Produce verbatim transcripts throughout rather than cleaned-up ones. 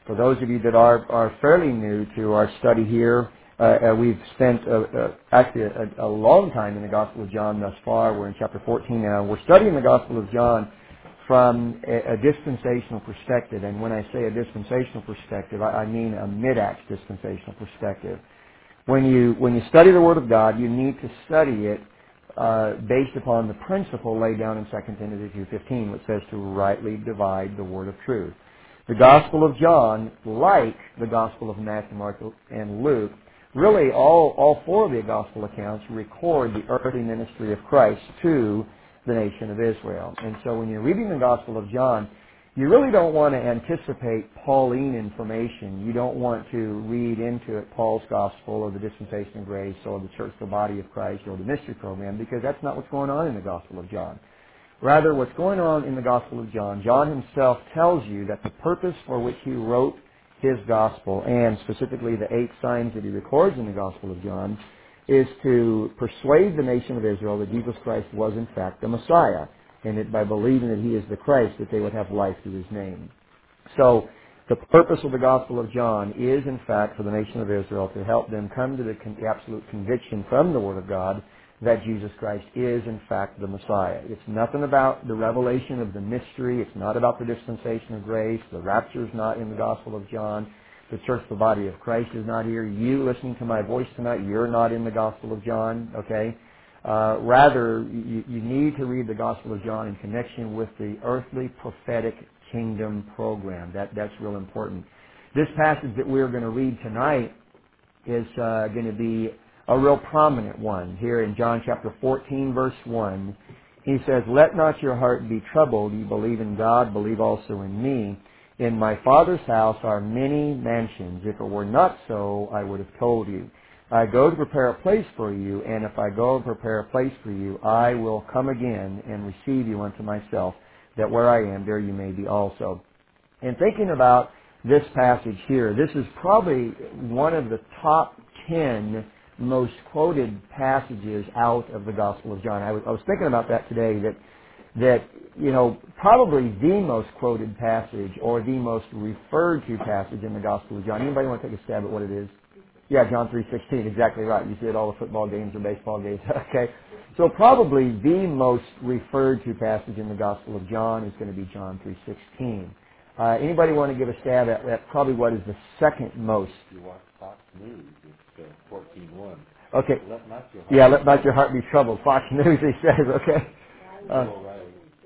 For those of you that are, are fairly new to our study here, uh, uh, we've spent uh, uh, actually a, a long time in the Gospel of John thus far. We're in chapter fourteen now. We're studying the Gospel of John from a, a dispensational perspective. And when I say a dispensational perspective, I, I mean a mid-Acts dispensational perspective. When you when you study the Word of God, you need to study it uh, based upon the principle laid down in Second Timothy two fifteen, which says to rightly divide the Word of truth. The Gospel of John, like the Gospel of Matthew, Mark, and Luke, really all, all four of the Gospel accounts record the earthly ministry of Christ to the nation of Israel. And so when you're reading the Gospel of John, you really don't want to anticipate Pauline information. You don't want to read into it Paul's Gospel or the dispensation of grace or the church, the body of Christ, or the mystery program, because that's not what's going on in the Gospel of John. Rather, what's going on in the Gospel of John, John himself tells you that the purpose for which he wrote his Gospel, and specifically the eight signs that he records in the Gospel of John, is to persuade the nation of Israel that Jesus Christ was in fact the Messiah, and that by believing that he is the Christ, that they would have life through his name. So, the purpose of the Gospel of John is, in fact, for the nation of Israel to help them come to the, con- the absolute conviction from the Word of God that Jesus Christ is, in fact, the Messiah. It's nothing about the revelation of the mystery. It's not about the dispensation of grace. The rapture is not in the Gospel of John. The church, the body of Christ, is not here. You listening to my voice tonight, you're not in the Gospel of John, okay? Uh, rather, you, you need to read the Gospel of John in connection with the earthly prophetic kingdom program. That, that's real important. This passage that we're going to read tonight is uh, going to be a real prominent one. Here in John chapter fourteen, verse one, he says, "Let not your heart be troubled. You believe in God, believe also in me. In my Father's house are many mansions. If it were not so, I would have told you. I go to prepare a place for you, and if I go and prepare a place for you, I will come again and receive you unto myself, that where I am, there you may be also." In thinking about this passage here, this is probably one of the top ten most quoted passages out of the Gospel of John. I was, I was thinking about that today, that, that, you know, probably the most quoted passage or the most referred to passage in the Gospel of John. Anybody want to take a stab at what it is? Yeah, John three sixteen, exactly right. You see it all the football games or baseball games. Okay. So probably the most referred to passage in the Gospel of John is going to be John three sixteen. Uh, anybody want to give a stab at, at probably what is the second most? If you watch Fox News, it's uh, fourteen one. Okay. Let not your heart Yeah, let not your heart be troubled. Fox News, he says, okay? Uh, Bill O'Reilly.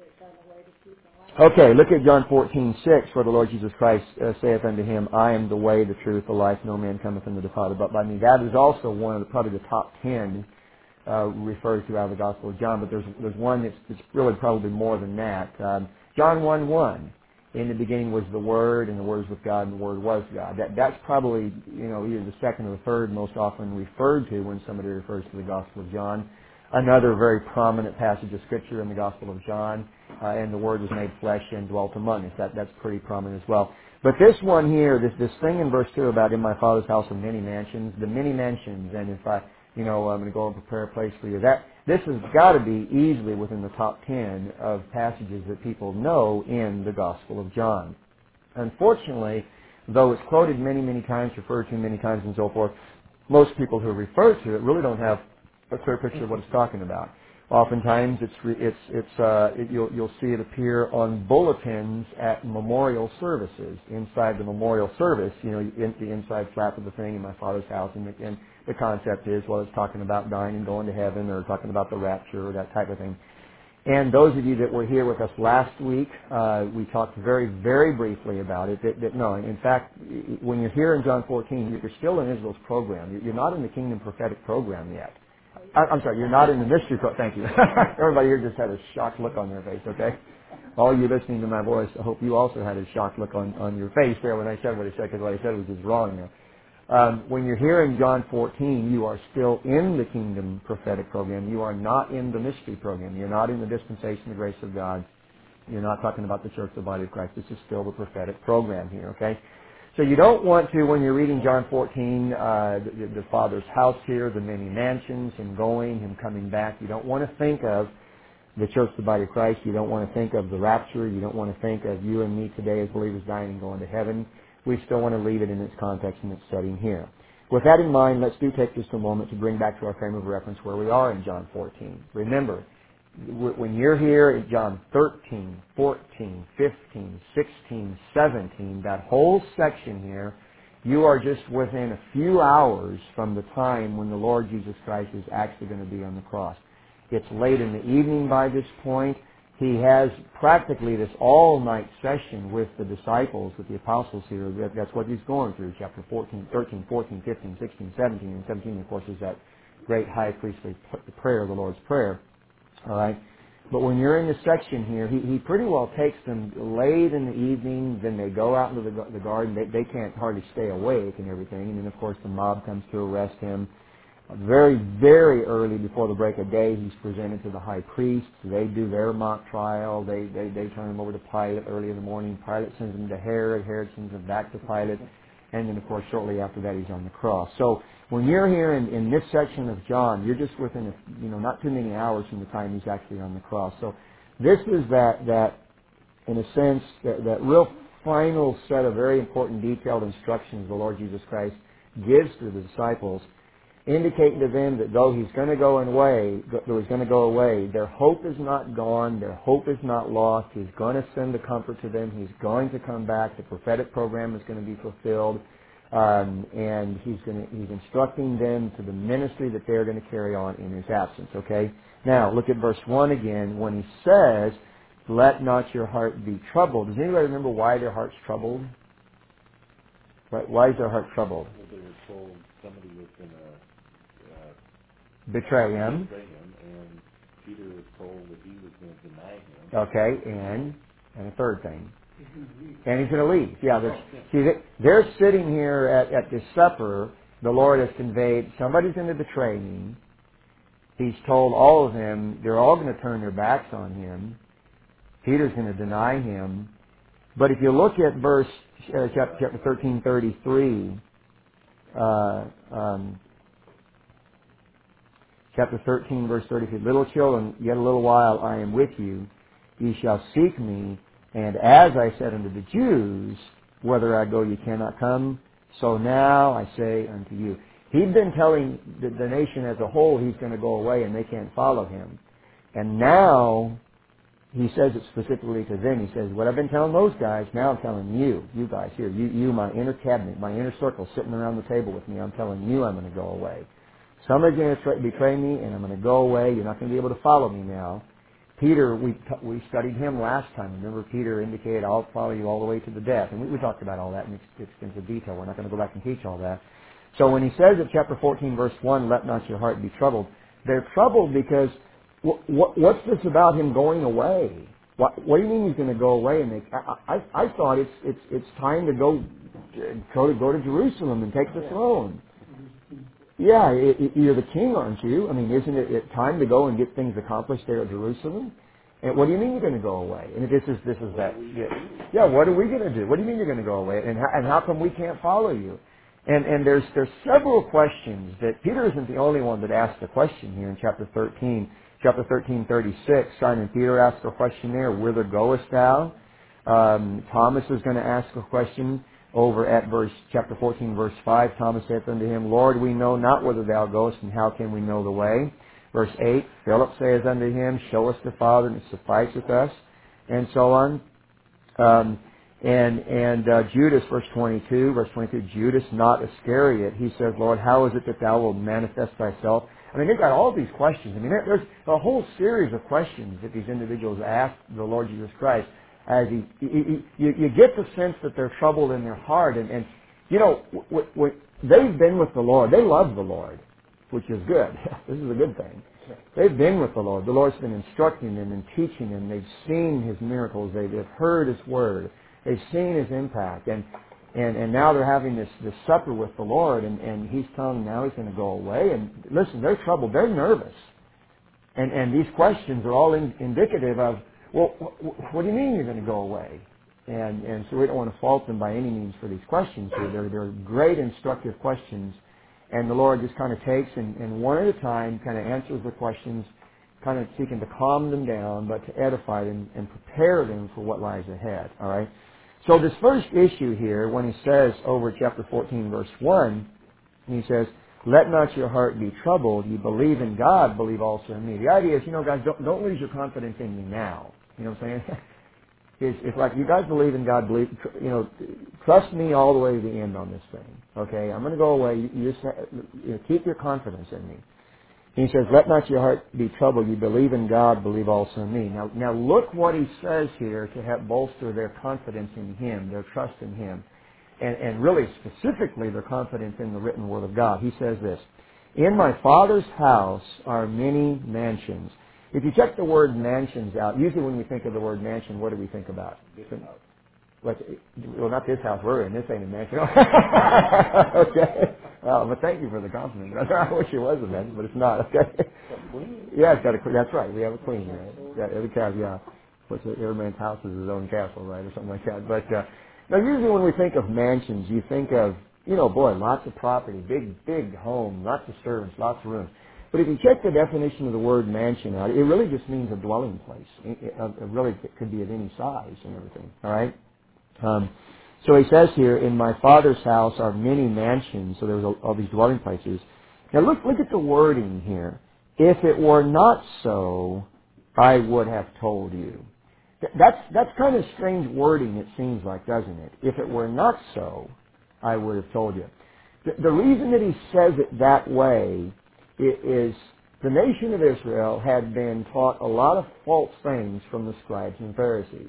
okay, look at John fourteen six, where the Lord Jesus Christ uh, saith unto him, "I am the way, the truth, the life. No man cometh unto the Father but by me." That is also one of the, probably the top ten uh, referred to out of the Gospel of John, but there's there's one that's, that's really probably more than that. Um, John one one. In the beginning was the Word, and the Word was with God, and the Word was God. That, that's probably, you know, either the second or the third most often referred to when somebody refers to the Gospel of John. Another very prominent passage of Scripture in the Gospel of John, uh, and the Word was made flesh and dwelt among us. That, that's pretty prominent as well. But this one here, this, this thing in verse two about in my Father's house are many mansions, the many mansions, and if I, you know, I'm going to go and prepare a place for you. That This has got to be easily within the top ten of passages that people know in the Gospel of John. Unfortunately, though it's quoted many, many times, referred to many times, and so forth, most people who refer to it really don't have a clear picture of what it's talking about. Oftentimes, it's re- it's it's uh, it, you'll you'll see it appear on bulletins at memorial services. Inside the memorial service, you know, in, the inside flap of the thing in my Father's house, and the, and the concept is, well, it's talking about dying and going to heaven, or talking about the rapture, or that type of thing. And those of you that were here with us last week, uh, we talked very, very briefly about it. That, that no, in fact, when you're here in John fourteen, you're still in Israel's program. You're not in the Kingdom Prophetic program yet. I, I'm sorry, you're not in the mystery program. Thank you. Everybody here just had a shocked look on their face, okay? All you listening to my voice, I hope you also had a shocked look on, on your face there when I said what I said, because what I said was just wrong there. Um, when you're here in John fourteen, you are still in the Kingdom Prophetic program. You are not in the mystery program. You're not in the dispensation of grace of God. You're not talking about the church, the body of Christ. This is still the prophetic program here, okay? So you don't want to, when you're reading John fourteen, uh, the, the Father's house here, the many mansions, Him going, Him coming back. You don't want to think of the church, the body of Christ. You don't want to think of the rapture. You don't want to think of you and me today as believers dying and going to heaven. we still want to leave it in its context and its setting here. With that in mind, let's do take just a moment to bring back to our frame of reference where we are in John fourteen. Remember, when you're here in John thirteen, fourteen, fifteen, sixteen, seventeen, that whole section here, you are just within a few hours from the time when the Lord Jesus Christ is actually going to be on the cross. It's late in the evening by this point. He has practically this all-night session with the disciples, with the apostles here. That's what he's going through, chapter fourteen, thirteen, fourteen, fifteen, sixteen, seventeen, and seventeen, of course, is that great high priestly prayer, the Lord's Prayer. All right? But when you're in this section here, he, he pretty well takes them late in the evening, then they go out into the, the garden. They, they can't hardly stay awake and everything. And then, of course, the mob comes to arrest him. Very, very early before the break of day, he's presented to the high priest. They do their mock trial. They, they, they turn him over to Pilate early in the morning. Pilate sends him to Herod. Herod sends him back to Pilate. And then, of course, shortly after that, he's on the cross. So when you're here in, in this section of John, you're just within, a, you know, not too many hours from the time he's actually on the cross. So this is that, that in a sense, that, that real final set of very important detailed instructions the Lord Jesus Christ gives to the disciples, indicating to them that though he's going to go away, though he's going to go away, their hope is not gone, their hope is not lost. He's going to send the comfort to them. He's going to come back. The prophetic program is going to be fulfilled, um, and he's going to, he's instructing them to the ministry that they're going to carry on in his absence. Okay. Now look at verse one again when he says, "Let not your heart be troubled." Does anybody remember why their heart's troubled? Why, why is their heart troubled? Well, they were told somebody was going to uh, Betray him. betray him, and Peter was told that he was going to deny him. Okay, and and a third thing. And he's going to leave. Yeah, they're, see, they- they're sitting here at, at this supper. The Lord has conveyed, somebody's going to betray me. He's told all of them, they're all going to turn their backs on him. Peter's going to deny him. But if you look at verse, uh, chapter, chapter thirteen thirty-three, uh, um, chapter thirteen, verse thirty-three, "Little children, yet a little while I am with you. Ye shall seek me. And as I said unto the Jews, whither I go ye cannot come, so now I say unto you." He'd been telling the, the nation as a whole he's going to go away and they can't follow him. And now he says it specifically to them. He says, what I've been telling those guys, now I'm telling you, you guys here, you, you my inner cabinet, my inner circle sitting around the table with me, I'm telling you I'm going to go away. Somebody's going to tra- betray me, and I'm going to go away. You're not going to be able to follow me now. Peter, we t- we studied him last time. Remember, Peter indicated, I'll follow you all the way to the death. And we, we talked about all that in ex- extensive detail. We're not going to go back and teach all that. So when he says in chapter fourteen, verse one, "Let not your heart be troubled," they're troubled because wh- wh- what's this about him going away? What, what do you mean he's going to go away? And they, I, I, I thought it's it's it's time to go go to go to Jerusalem and take the throne. Yeah, it, it, you're the king, aren't you? I mean, isn't it, it time to go and get things accomplished there at Jerusalem? And what do you mean you're going to go away? And this is this is that. Yeah, yeah, what are we going to do? What do you mean you're going to go away? And how, and how come we can't follow you? And and there's there's several questions that Peter isn't the only one that asked the question here in chapter thirteen. Chapter thirteen, thirty-six. Simon Peter asked a question there. Whither goest thou? Um, Thomas is going to ask a question over at verse chapter fourteen, verse five. Thomas saith unto him, Lord, we know not whither thou goest, and how can we know the way? Verse eight. Philip saith unto him, Show us the Father, and it sufficeth us, and so on. Um, and and uh, Judas, verse twenty-two, verse twenty-two, Judas, not Iscariot, he says, Lord, how is it that thou wilt manifest thyself? I mean, they've got all these questions. I mean, there, there's a whole series of questions that these individuals ask the Lord Jesus Christ. As he, he, he you, you get the sense that they're troubled in their heart, and, and you know, w- w- they've been with the Lord. They love the Lord, which is good. This is a good thing. They've been with the Lord. The Lord's been instructing them and teaching them. They've seen His miracles. They've heard His Word. They've seen His impact. And and, and now they're having this, this supper with the Lord, and, and He's telling them now He's going to go away. And listen, they're troubled. They're nervous. And and these questions are all in, indicative of, well, wh- what do you mean you're going to go away? And and so we don't want to fault them by any means for these questions here. They're, they're great instructive questions. And the Lord just kind of takes and, and one at a time kind of answers the questions, kind of seeking to calm them down, but to edify them and prepare them for what lies ahead. All right. So this first issue here, when he says over chapter fourteen, verse one, he says, let not your heart be troubled. You believe in God, believe also in me. The idea is, you know, guys, don't, don't lose your confidence in me now. You know what I'm saying? It's, it's like, you guys believe in God, believe, you know, trust me all the way to the end on this thing. Okay? I'm going to go away. You, you just you know, keep your confidence in me. He says, let not your heart be troubled. You believe in God, believe also in me. Now, now look what he says here to help bolster their confidence in him, their trust in him, and, and really specifically their confidence in the written word of God. He says this, in my Father's house are many mansions. If you check the word mansions out, usually when we think of the word mansion, what do we think about? This house. Like, well, not this house we're in. This ain't a mansion. Okay. Well, but thank you for the compliment, brother. I wish it was a mansion, but it's not. Okay. A queen? Yeah, it's got a. That's right. We have a queen, right? Yeah, every castle. Yeah, what's it? Every man's house is his own castle, right, or something like that. But uh, now, usually when we think of mansions, you think of, you know, boy, lots of property, big, big home, lots of servants, lots of rooms. But if you check the definition of the word mansion out, it really just means a dwelling place. It, it, it really could be of any size and everything. All right. Um, so he says here, in my Father's house are many mansions, so there's all, all these dwelling places. Now look, look at the wording here. If it were not so, I would have told you. Th- That's, that's kind of strange wording, it seems like, doesn't it? If it were not so, I would have told you. The, the reason that he says it that way i- is the nation of Israel had been taught a lot of false things from the scribes and Pharisees.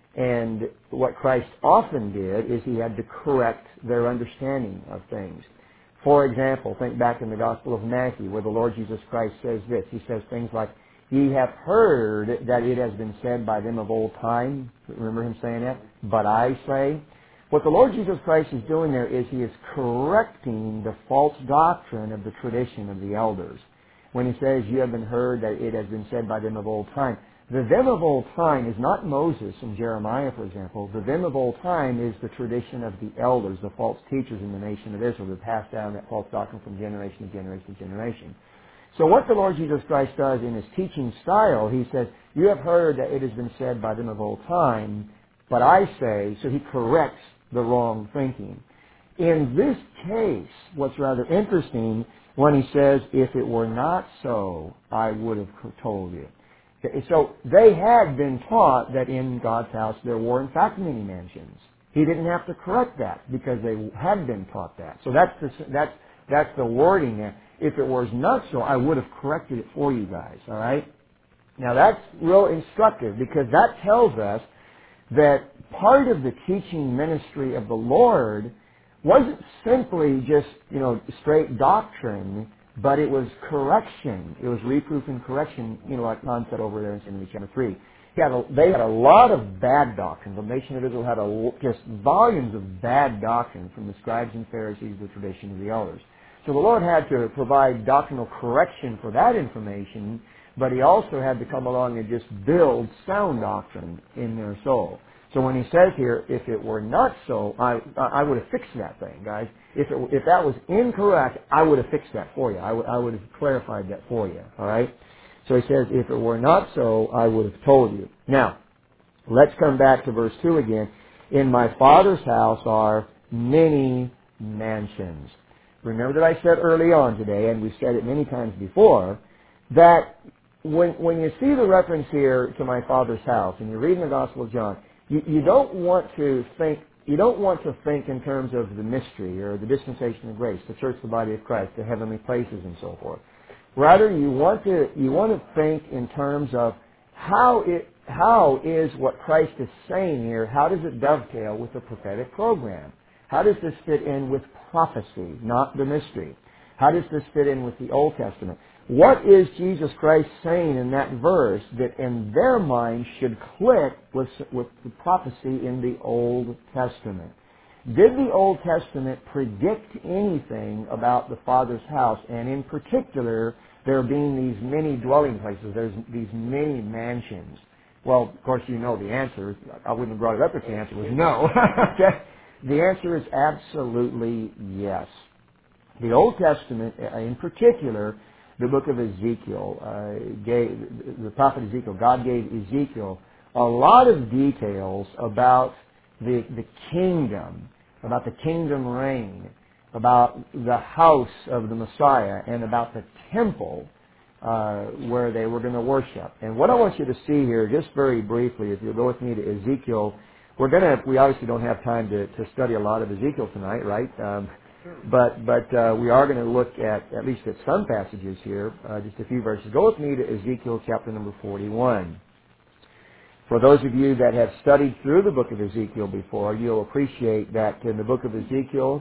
And what Christ often did is he had to correct their understanding of things. For example, think back in the Gospel of Matthew where the Lord Jesus Christ says this. He says things like, ye have heard that it has been said by them of old time. Remember him saying that? But I say. What the Lord Jesus Christ is doing there is he is correcting the false doctrine of the tradition of the elders. When he says, you have been heard that it has been said by them of old time. The them of old time is not Moses and Jeremiah, for example. The them of old time is the tradition of the elders, the false teachers in the nation of Israel that passed down that false doctrine from generation to generation to generation. So what the Lord Jesus Christ does in his teaching style, he says, you have heard that it has been said by them of old time, but I say, so he corrects the wrong thinking. In this case, what's rather interesting, when he says, if it were not so, I would have told you. Okay, so they had been taught that in God's house there were in fact many mansions. He didn't have to correct that because they had been taught that. So that's the, that's, that's the wording there. If it was not so, I would have corrected it for you guys, all right? Now that's real instructive because that tells us that part of the teaching ministry of the Lord wasn't simply just, you know, straight doctrine, but it was correction. It was reproof and correction, you know, like Tom said over there in Timothy chapter three. He had a, they had a lot of bad doctrines. The nation of Israel had a, just volumes of bad doctrine from the scribes and Pharisees, the tradition of the elders. So the Lord had to provide doctrinal correction for that information, but he also had to come along and just build sound doctrine in their soul. So when he says here, if it were not so, I I would have fixed that thing, guys. If it, if that was incorrect, I would have fixed that for you. I would I would have clarified that for you. All right. So he says, if it were not so, I would have told you. Now, let's come back to verse two again. In my Father's house are many mansions. Remember that I said early on today, and we've said it many times before, that when when you see the reference here to my Father's house, and you're reading the Gospel of John, you, you don't want to think you don't want to think in terms of the mystery or the dispensation of grace, the church, the body of Christ, the heavenly places, and so forth. Rather, you want to you want to think in terms of how it how is what Christ is saying here, how does it dovetail with the prophetic program? How does this fit in with prophecy, not the mystery? How does this fit in with the Old Testament? What is Jesus Christ saying in that verse that in their mind should click with, with the prophecy in the Old Testament? Did the Old Testament predict anything about the Father's house, and in particular, there being these many dwelling places, there's these many mansions? Well, of course, you know the answer. I wouldn't have brought it up if the answer was no. Okay? The answer is absolutely yes. The Old Testament, in particular, the book of Ezekiel, uh, gave, the prophet Ezekiel, God gave Ezekiel a lot of details about the, the kingdom, about the kingdom reign, about the house of the Messiah, and about the temple uh, where they were going to worship. And what I want you to see here, just very briefly, if you'll go with me to Ezekiel, we're going to, we obviously don't have time to, to study a lot of Ezekiel tonight, right? Um, but but uh, we are going to look at, at least at some passages here, uh, just a few verses. Go with me to Ezekiel chapter number forty-one. For those of you that have studied through the book of Ezekiel before, you'll appreciate that in the book of Ezekiel,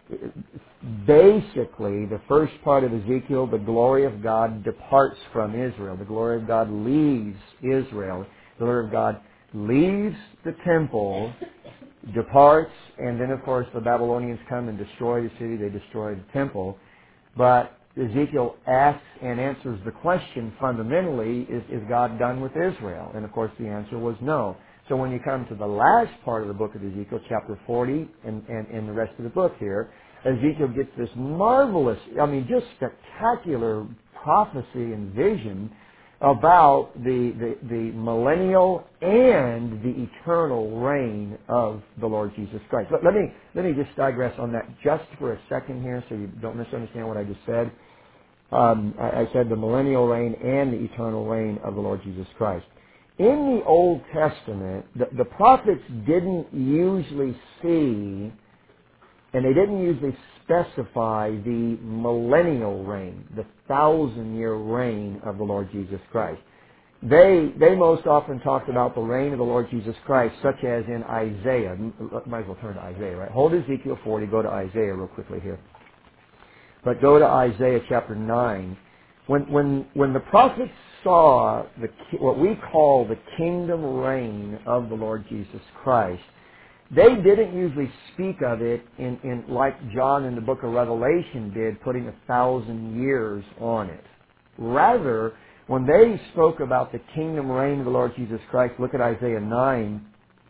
basically, the first part of Ezekiel, the glory of God departs from Israel. The glory of God leaves Israel. The glory of God leaves the temple, departs, and then, of course, the Babylonians come and destroy the city. They destroy the temple. But Ezekiel asks and answers the question fundamentally, is, is God done with Israel? And of course the answer was no. So when you come to the last part of the book of Ezekiel, chapter forty, and, and, and the rest of the book here, Ezekiel gets this marvelous, I mean just spectacular prophecy and vision about the, the, the millennial and the eternal reign of the Lord Jesus Christ. Let, let me let me just digress on that just for a second here so you don't misunderstand what I just said. Um, I, I said the millennial reign and the eternal reign of the Lord Jesus Christ. In the Old Testament, the, the prophets didn't usually see, and they didn't usually specify the millennial reign, the thousand-year reign of the Lord Jesus Christ. They they most often talked about the reign of the Lord Jesus Christ, such as in Isaiah. Might as well turn to Isaiah, right? Hold Ezekiel forty, go to Isaiah real quickly here. But go to Isaiah chapter nine. When when when the prophets saw the what we call the kingdom reign of the Lord Jesus Christ, they didn't usually speak of it in, in like John in the book of Revelation did, putting a thousand years on it. Rather, when they spoke about the kingdom reign of the Lord Jesus Christ, look at Isaiah nine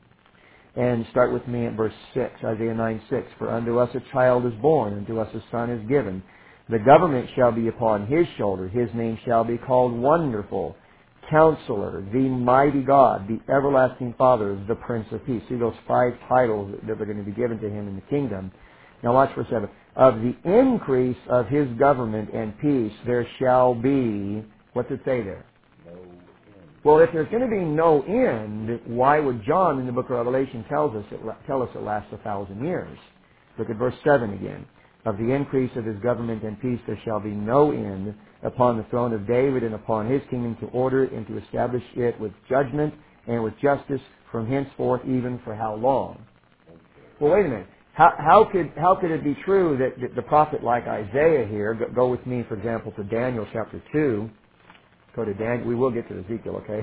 and start with me at verse six. Isaiah nine six. For unto us a child is born, unto us a son is given. The government shall be upon his shoulder. His name shall be called Wonderful, Counselor, the Mighty God, the Everlasting Father, the Prince of Peace. See those five titles that are going to be given to him in the kingdom. Now watch verse seven. Of the increase of his government and peace there shall be, what's it say there? No end. Well, if there's going to be no end, why would John in the book of Revelation tells us it, tell us it lasts a thousand years? Look at verse seven again. Of the increase of his government and peace there shall be no end upon the throne of David and upon his kingdom, to order it and to establish it with judgment and with justice from henceforth, even for how long? Well, wait a minute. How, how could how could it be true that, that the prophet like Isaiah here, go, go with me, for example, to Daniel chapter two. Go to Daniel. We will get to Ezekiel, okay?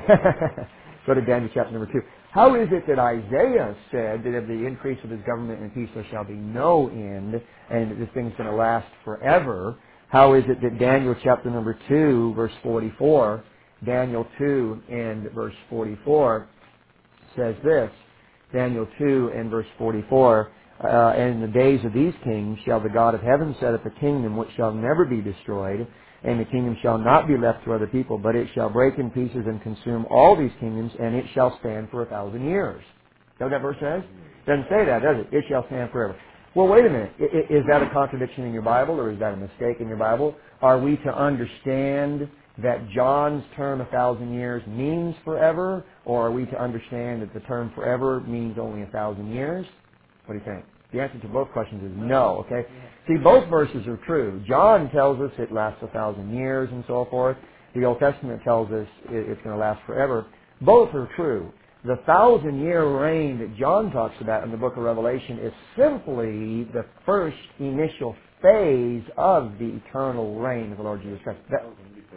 Go to Daniel chapter number two. How is it that Isaiah said that of the increase of his government and peace there shall be no end, and that this thing's going to last forever? How is it that Daniel chapter number two, verse forty-four, Daniel two and verse forty-four says this, Daniel two and verse forty-four, uh, and in the days of these kings shall the God of heaven set up a kingdom which shall never be destroyed, and the kingdom shall not be left to other people, but it shall break in pieces and consume all these kingdoms, and it shall stand for a thousand years. Is that what that verse says? Doesn't say that, does it? It shall stand forever. Well, wait a minute. I- I- Is that a contradiction in your Bible, or is that a mistake in your Bible? Are we to understand that John's term a thousand years means forever, or are we to understand that the term forever means only a thousand years? What do you think? The answer to both questions is no, okay? See, both verses are true. John tells us it lasts a thousand years and so forth. The Old Testament tells us it's going to last forever. Both are true. The thousand-year reign that John talks about in the book of Revelation is simply the first initial phase of the eternal reign of the Lord Jesus Christ. That,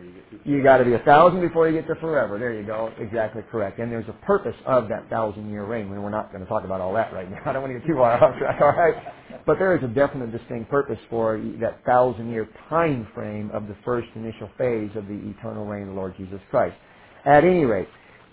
you got to be a thousand before you get to forever. There you go. Exactly correct. And there's a purpose of that thousand-year reign. We're not going to talk about all that right now. I don't want to get too far off track, all right? But there is a definite distinct purpose for that thousand-year time frame of the first initial phase of the eternal reign of the Lord Jesus Christ. At any rate,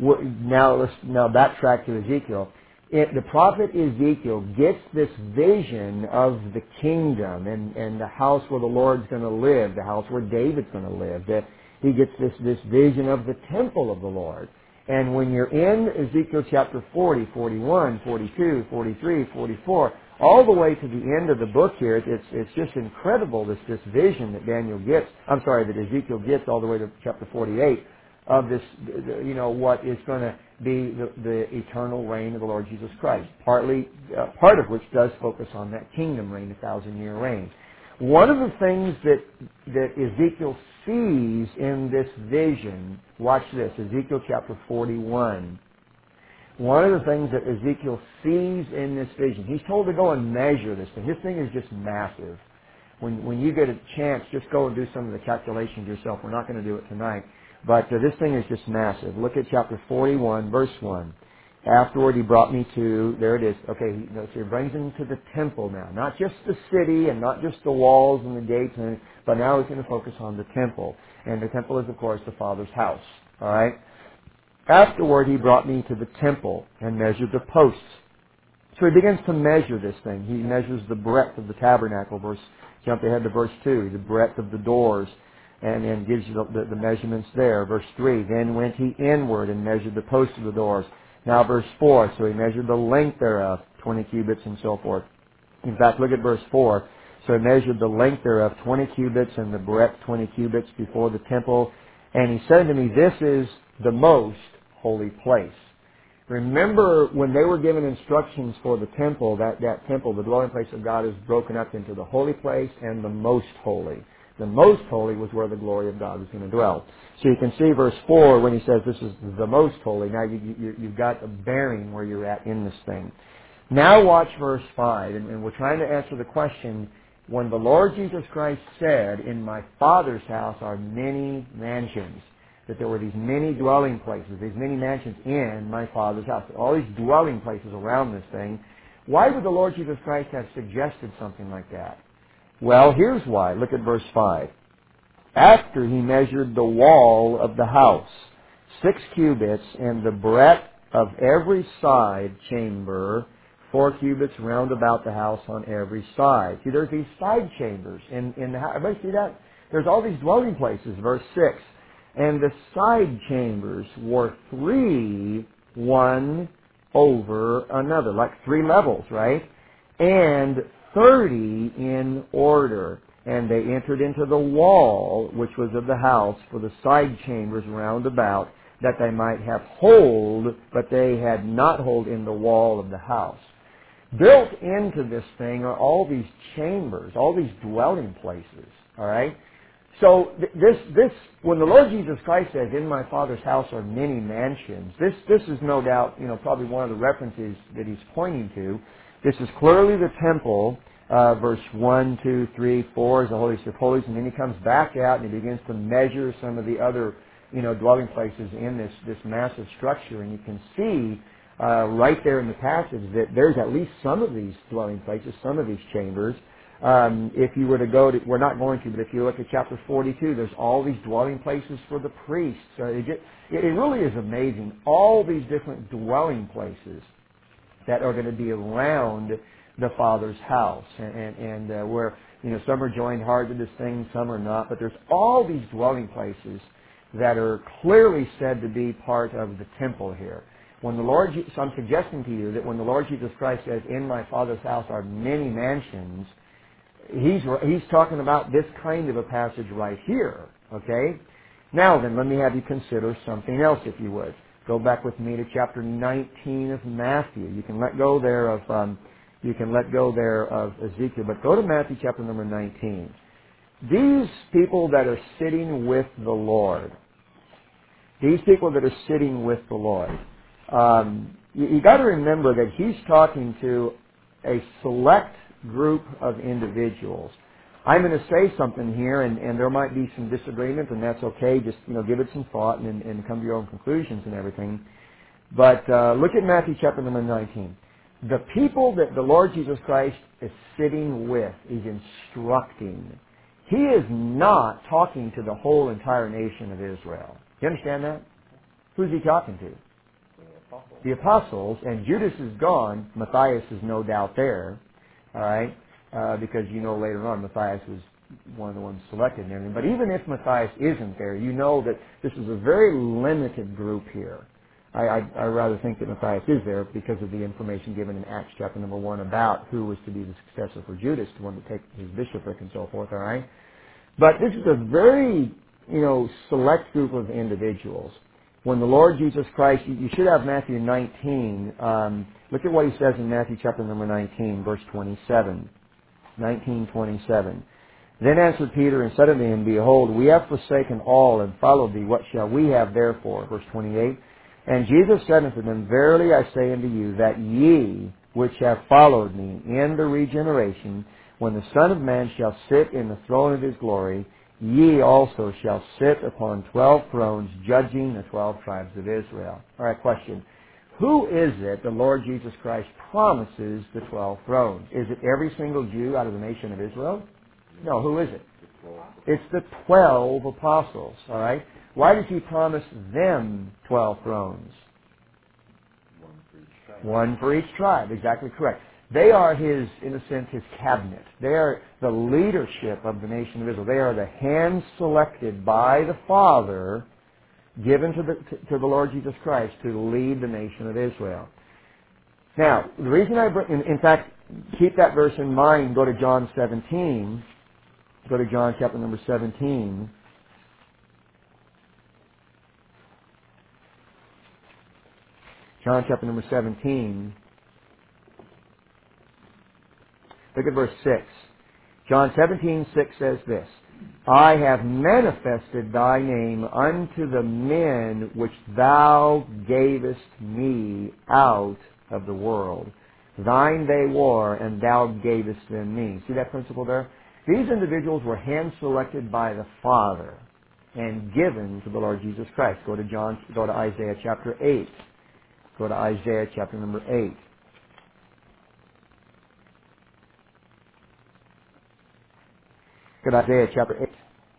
now let's now backtrack to Ezekiel. It, the prophet Ezekiel gets this vision of the kingdom and, and the house where the Lord's going to live, the house where David's going to live. That he gets this, this vision of the temple of the Lord. And when you're in Ezekiel chapter forty, forty-one, forty-two, forty-three, forty-four, all the way to the end of the book here, it's, it's just incredible, this, this vision that Daniel gets, I'm sorry, that Ezekiel gets all the way to chapter forty-eight, of this, you know, what is going to be the, the eternal reign of the Lord Jesus Christ. Partly, uh, part of which does focus on that kingdom reign, the thousand-year reign. One of the things that that Ezekiel sees in this vision, watch this, Ezekiel chapter forty-one. One of the things that Ezekiel sees in this vision, he's told to go and measure this thing. This thing is just massive. When when you get a chance, just go and do some of the calculations yourself. We're not going to do it tonight. But uh, this thing is just massive. Look at chapter forty-one, verse one. Afterward, he brought me to, there it is. Okay, he, so he brings him to the temple now. Not just the city and not just the walls and the gates, and, but now he's going to focus on the temple. And the temple is, of course, the Father's house. All right? Afterward, he brought me to the temple and measured the posts. So he begins to measure this thing. He measures the breadth of the tabernacle. Verse, jump ahead to verse two, the breadth of the doors, and then gives you the, the, the measurements there. Verse three, then went he inward and measured the posts of the doors. Now verse four, so he measured the length thereof, twenty cubits and so forth. In fact, look at verse four. So he measured the length thereof, twenty cubits, and the breadth, twenty cubits before the temple. And he said to me, this is the most holy place. Remember, when they were given instructions for the temple, that, that temple, the dwelling place of God, is broken up into the holy place and the most holy. The most holy was where the glory of God was going to dwell. So you can see verse four when he says this is the most holy. Now you, you, you've got a bearing where you're at in this thing. Now watch verse five, and, and we're trying to answer the question, when the Lord Jesus Christ said, in my Father's house are many mansions, that there were these many dwelling places, these many mansions in my Father's house, all these dwelling places around this thing. Why would the Lord Jesus Christ have suggested something like that? Well, here's why. Look at verse five. After he measured the wall of the house, six cubits, and the breadth of every side chamber, four cubits round about the house on every side. See, there's these side chambers in, in the house. Everybody see that? There's all these dwelling places, verse six. And the side chambers were three, one over another, like three levels, right? And thirty in order. And they entered into the wall, which was of the house, for the side chambers round about, that they might have hold, but they had not hold in the wall of the house. Built into this thing are all these chambers, all these dwelling places, all right? So th- this, this, when the Lord Jesus Christ says, in my Father's house are many mansions, this, this is no doubt, you know, probably one of the references that he's pointing to. This is clearly the temple, uh, verse one, two, three, four is the holiest of holies, and then he comes back out and he begins to measure some of the other, you know, dwelling places in this, this massive structure, and you can see uh, right there in the passage that there's at least some of these dwelling places, some of these chambers. Um, if you were to go to, we're not going to, but if you look at chapter forty-two, there's all these dwelling places for the priests. So it, just, it really is amazing. All these different dwelling places that are going to be around the Father's house, and, and, and uh, where, you know, some are joined hard to this thing, some are not, but there's all these dwelling places that are clearly said to be part of the temple here. When the Lord, so I'm suggesting to you that when the Lord Jesus Christ says, in my Father's house are many mansions, He's, he's talking about this kind of a passage right here, okay? Now then, let me have you consider something else, if you would. Go back with me to chapter nineteen of Matthew. You can let go there of, um, you can let go there of Ezekiel, but go to Matthew chapter number nineteen. These people that are sitting with the Lord, these people that are sitting with the Lord, um, you, you got to remember that he's talking to a select group of individuals. I'm going to say something here, and, and there might be some disagreement, and that's okay. Just, you know, give it some thought and, and come to your own conclusions and everything. But uh, look at Matthew chapter number nineteen. The people that the Lord Jesus Christ is sitting with, is instructing. He is not talking to the whole entire nation of Israel. You understand that? Who's he talking to? The apostles. The apostles, and Judas is gone. Matthias is no doubt there. All right? Uh, because you know later on Matthias was one of the ones selected and everything. But even if Matthias isn't there, you know that this is a very limited group here. I, I, I rather think that Matthias is there because of the information given in Acts chapter number one about who was to be the successor for Judas, the one to take his bishopric and so forth, all right? But this is a very, you know, select group of individuals. When the Lord Jesus Christ, you, you should have Matthew nineteen. Um, look at what he says in Matthew chapter number nineteen, verse twenty-seven. nineteen twenty-seven. Then answered Peter and said unto him, Behold, we have forsaken all and followed thee. What shall we have therefore? Verse twenty-eight. And Jesus said unto them, Verily I say unto you, that ye which have followed me in the regeneration, when the Son of Man shall sit in the throne of his glory, ye also shall sit upon twelve thrones, judging the twelve tribes of Israel. All right, question. Who is it the Lord Jesus Christ promises the twelve thrones? Is it every single Jew out of the nation of Israel? No, who is it? It's the twelve apostles, all right? Why does he promise them twelve thrones? One for each tribe. One for each tribe, exactly correct. They are his, in a sense, his cabinet. They are the leadership of the nation of Israel. They are the hands selected by the Father, given to the, to, to the Lord Jesus Christ to lead the nation of Israel. Now, the reason I bring, in, in fact, keep that verse in mind, go to John seventeen. Go to John chapter number seventeen. John chapter number seventeen. Look at verse six. John seventeen six says this, I have manifested thy name unto the men which thou gavest me out of the world. Thine they were, and thou gavest them me. See that principle there? These individuals were hand-selected by the Father and given to the Lord Jesus Christ. Go to John, go to Isaiah chapter eight. Go to Isaiah chapter number eight. Go to Isaiah chapter eight.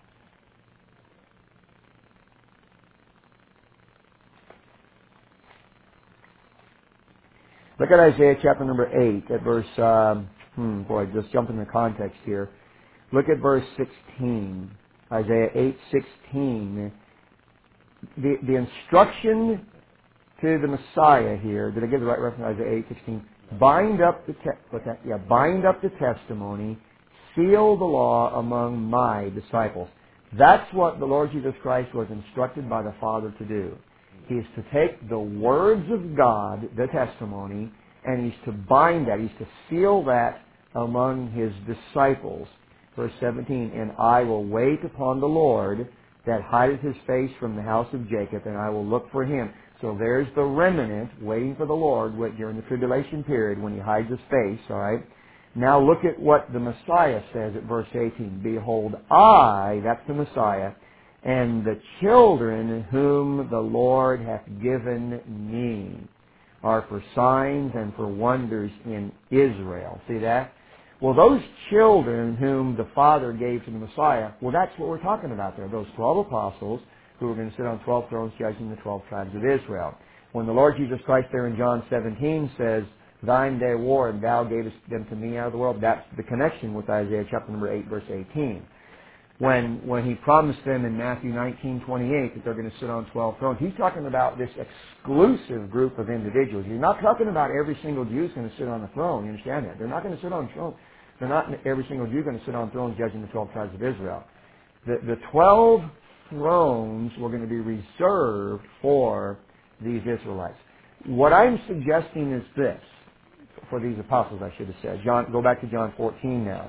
Look at Isaiah chapter number eight at verse, um, hmm, boy, just jump in the context here. Look at verse sixteen. Isaiah eight sixteen. The, the instruction to the Messiah here, did I give the right reference? Isaiah eight sixteen. Bind up the, te- what's that? Yeah, bind up the testimony, seal the law among my disciples. That's what the Lord Jesus Christ was instructed by the Father to do. He is to take the words of God, the testimony, and he's to bind that, he's to seal that among his disciples. Verse seventeen, and I will wait upon the Lord that hideth his face from the house of Jacob, and I will look for him. So there's the remnant waiting for the Lord during the tribulation period when he hides his face, all right? Now look at what the Messiah says at verse eighteen. Behold, I, that's the Messiah, and the children whom the Lord hath given me are for signs and for wonders in Israel. See that? Well, those children whom the Father gave to the Messiah, well, that's what we're talking about there. Those twelve apostles who are going to sit on twelve thrones judging the twelve tribes of Israel. When the Lord Jesus Christ there in John seventeen says, Thine they were, and thou gavest them to me out of the world, that's the connection with Isaiah chapter number eight, verse eighteen. When, when he promised them in Matthew nineteen twenty-eight that they're going to sit on twelve thrones, he's talking about this exclusive group of individuals. He's not talking about every single Jew is going to sit on the throne. You understand that? They're not going to sit on thrones. They're not every single Jew going to sit on thrones judging the twelve tribes of Israel. The, the twelve thrones were going to be reserved for these Israelites. What I'm suggesting is this, for these apostles, I should have said. John, go back to John fourteen now.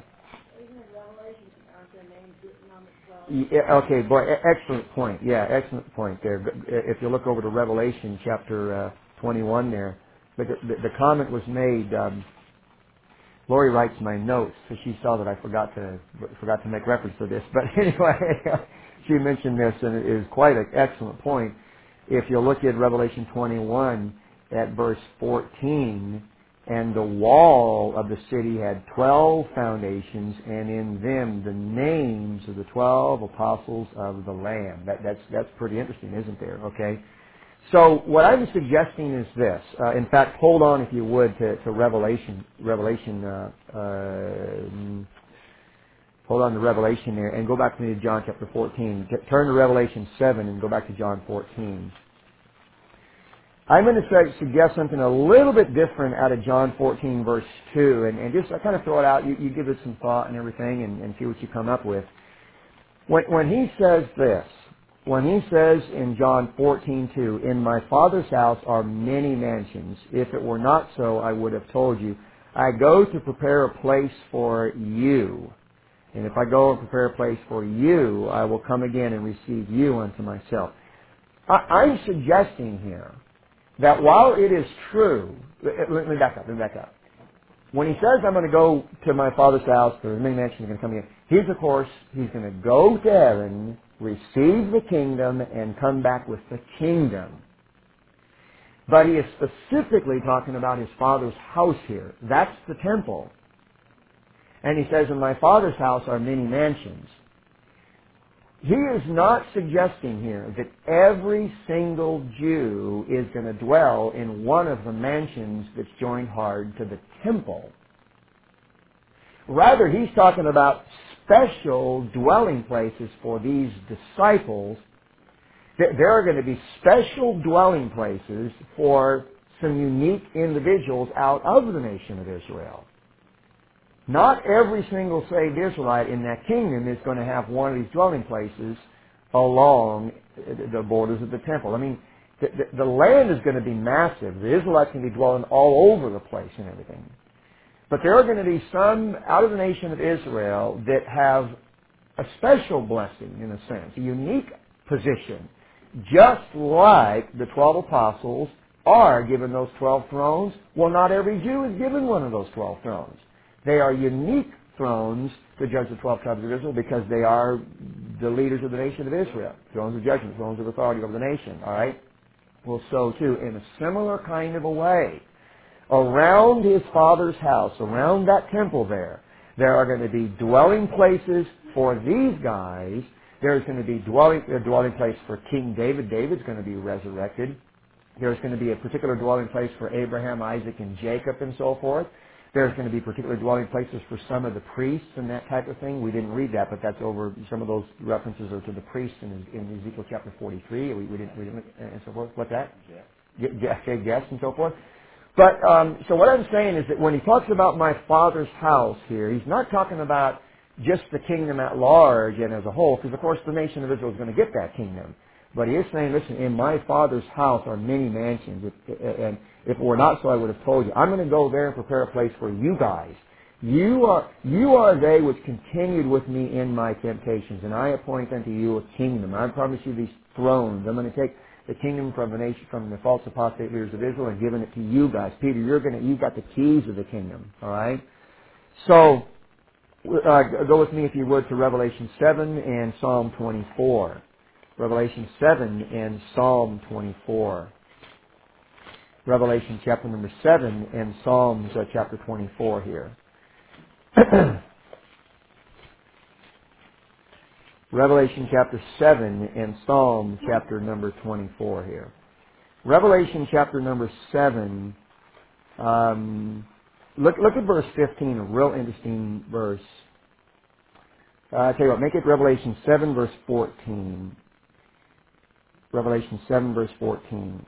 Yeah, okay, boy, e- excellent point. Yeah, excellent point there. If you look over to Revelation chapter uh, twenty-one there, the, the, the comment was made. Um, Lori writes my notes, so she saw that I forgot to forgot to make reference to this. But anyway, she mentioned this, and it is quite an excellent point. If you look at Revelation twenty-one at verse fourteen, and the wall of the city had twelve foundations, and in them the names of the twelve apostles of the Lamb. That, that's that's pretty interesting, isn't there? Okay. So what I'm suggesting is this. Uh, in fact, hold on if you would to, to Revelation. Revelation. Uh, uh, hold on to Revelation there, and go back to me to John chapter fourteen. T- turn to Revelation seven and go back to John fourteen. I'm going to say, suggest something a little bit different out of John fourteen, verse two, and, and just I kind of throw it out. You, you give it some thought and everything, and, and see what you come up with. When, when he says this, when he says in John fourteen two, "In my Father's house are many mansions. If it were not so, I would have told you. I go to prepare a place for you. And if I go and prepare a place for you, I will come again and receive you unto myself." I, I'm suggesting here that while it is true, let, let me back up, let me back up. When he says, "I'm going to go to my Father's house, there are many mansions are going to come again," he's, of course, he's going to go to heaven, receive the kingdom, and come back with the kingdom. But he is specifically talking about his Father's house here. That's the temple. And he says, "In my Father's house are many mansions." He is not suggesting here that every single Jew is going to dwell in one of the mansions that's joined hard to the temple. Rather, he's talking about special dwelling places for these disciples. There are going to be special dwelling places for some unique individuals out of the nation of Israel. Not every single saved Israelite in that kingdom is going to have one of these dwelling places along the borders of the temple. I mean, the, the, the land is going to be massive. The Israelites can be dwelling all over the place and everything. But there are going to be some out of the nation of Israel that have a special blessing, in a sense, a unique position, just like the twelve apostles are given those twelve thrones. Well, not every Jew is given one of those twelve thrones. They are unique thrones to judge the twelve tribes of Israel because they are the leaders of the nation of Israel. Thrones of judgment, thrones of authority over the nation, all right? Well, so too, in a similar kind of a way, around his Father's house, around that temple there, there are going to be dwelling places for these guys. There's going to be dwelling, a dwelling place for King David. David's going to be resurrected. There's going to be a particular dwelling place for Abraham, Isaac, and Jacob, and so forth. There's going to be particular dwelling places for some of the priests and that type of thing. We didn't read that, but that's over. Some of those references are to the priests in, in Ezekiel chapter forty-three. We, we didn't, we didn't, and so forth. What's that? Yeah. Say guests and so forth. But um, so what I'm saying is that when he talks about my Father's house here, he's not talking about just the kingdom at large and as a whole, because of course the nation of Israel is going to get that kingdom. But he is saying, listen, in my Father's house are many mansions, and if it were not so, I would have told you. I'm going to go there and prepare a place for you guys. You are you are they which continued with me in my temptations, and I appoint unto you a kingdom. I promise you these thrones. I'm going to take the kingdom from the nation, from the false apostate leaders of Israel, and giving it to you guys. Peter, you're going to you've got the keys of the kingdom. All right. So uh, go with me, if you would, to Revelation seven and Psalm twenty-four. Revelation seven and Psalm twenty-four. Revelation chapter number seven and Psalms uh, chapter twenty-four here. Revelation chapter seven and Psalm chapter number twenty-four here. Revelation chapter number seven, um, look, look at verse fifteen, a real interesting verse. Uh, I tell you what, make it Revelation seven verse fourteen. Revelation seven verse fourteen.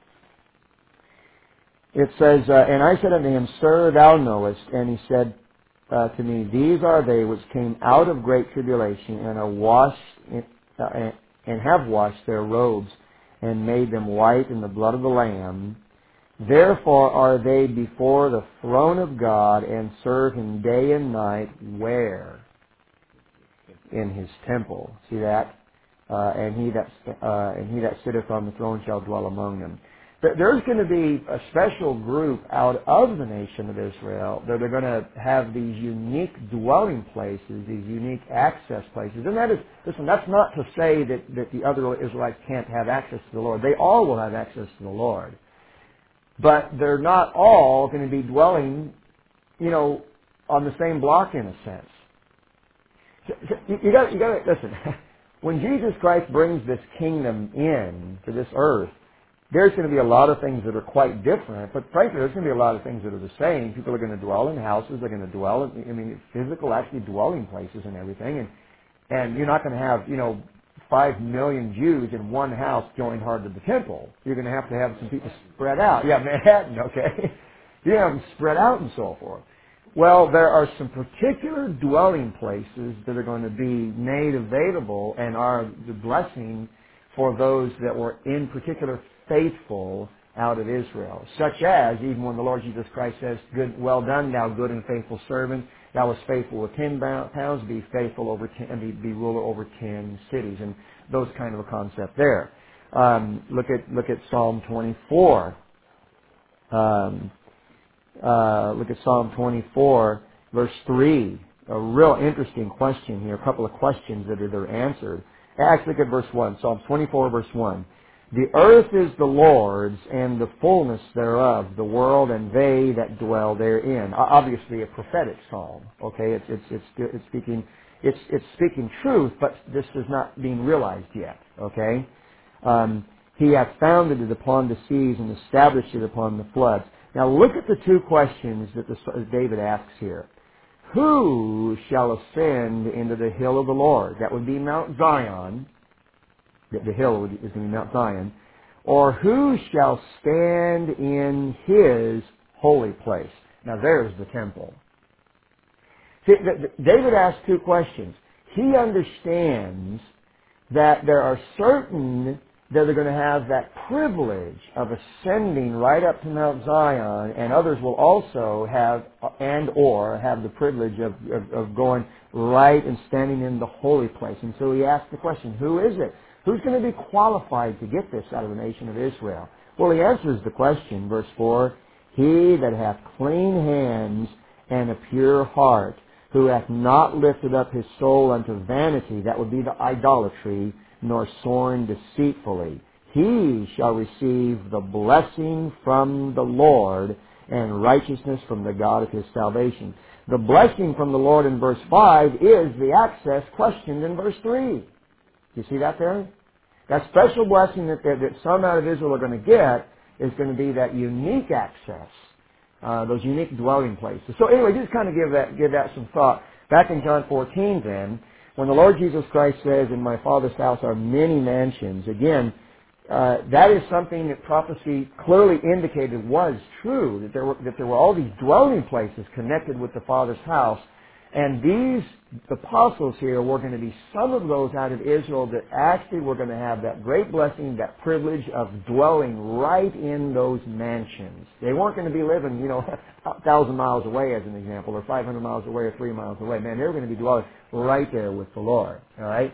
It says, uh, "And I said unto him, Sir, thou knowest. And he said uh, to me, These are they which came out of great tribulation, and are washed, in, uh, and have washed their robes, and made them white in the blood of the Lamb. Therefore are they before the throne of God, and serve him day and night." Where? In his temple. See that? Uh, and he that uh, and he that sitteth on the throne shall dwell among them. There's going to be a special group out of the nation of Israel that are going to have these unique dwelling places, these unique access places. And that is, listen, that's not to say that, that the other Israelites can't have access to the Lord. They all will have access to the Lord. But they're not all going to be dwelling, you know, on the same block in a sense. You, you got, you got to listen. When Jesus Christ brings this kingdom in to this earth, there's going to be a lot of things that are quite different, but frankly, there's going to be a lot of things that are the same. People are going to dwell in houses. They're going to dwell in, I mean, physical, actually dwelling places and everything. And and you're not going to have, you know, five million Jews in one house join hard to the temple. You're going to have to have some people spread out. Yeah, Manhattan, okay? You have them spread out and so forth. Well, there are some particular dwelling places that are going to be made available and are the blessing for those that were in particular faithful out of Israel. Such as, even when the Lord Jesus Christ says, "Good, well done, thou good and faithful servant. Thou wast faithful with ten pounds, be faithful over ten, and be, be ruler over ten cities." And those kind of a concept there. Um, look at look at Psalm twenty-four. Um, uh, look at Psalm twenty-four, verse three. A real interesting question here. A couple of questions that are there answered. Actually, look at verse one. Psalm twenty-four, verse one. "The earth is the Lord's, and the fullness thereof, the world and they that dwell therein." Obviously, a prophetic psalm. Okay, it's it's it's, it's speaking it's it's speaking truth, but this is not being realized yet. Okay, um, "He hath founded it upon the seas and established it upon the floods." Now, look at the two questions that the, David asks here. Who shall ascend into the hill of the Lord? That would be Mount Zion. The, the hill is going to be Mount Zion. Or who shall stand in His holy place? Now, there's the temple. See, the, the, David asks two questions. He understands that there are certain that are going to have that privilege of ascending right up to Mount Zion, and others will also have and or have the privilege of, of, of going right and standing in the holy place. And so he asks the question, who is it? Who's going to be qualified to get this out of the nation of Israel? Well, he answers the question, verse four, "He that hath clean hands and a pure heart, who hath not lifted up his soul unto vanity," that would be the idolatry, "nor sworn deceitfully, he shall receive the blessing from the Lord and righteousness from the God of his salvation." The blessing from the Lord in verse five is the access questioned in verse three. You see that there? That special blessing that, that, that some out of Israel are going to get is going to be that unique access. Uh, those unique dwelling places. So anyway, just kind of give that give that some thought. Back in John fourteen then, when the Lord Jesus Christ says, "In my Father's house are many mansions," again, uh, that is something that prophecy clearly indicated was true, that there were, that there were all these dwelling places connected with the Father's house. And these apostles here were going to be some of those out of Israel that actually were going to have that great blessing, that privilege of dwelling right in those mansions. They weren't going to be living, you know, a thousand miles away as an example, or five hundred miles away, or three miles away. Man, they were going to be dwelling right there with the Lord. All right?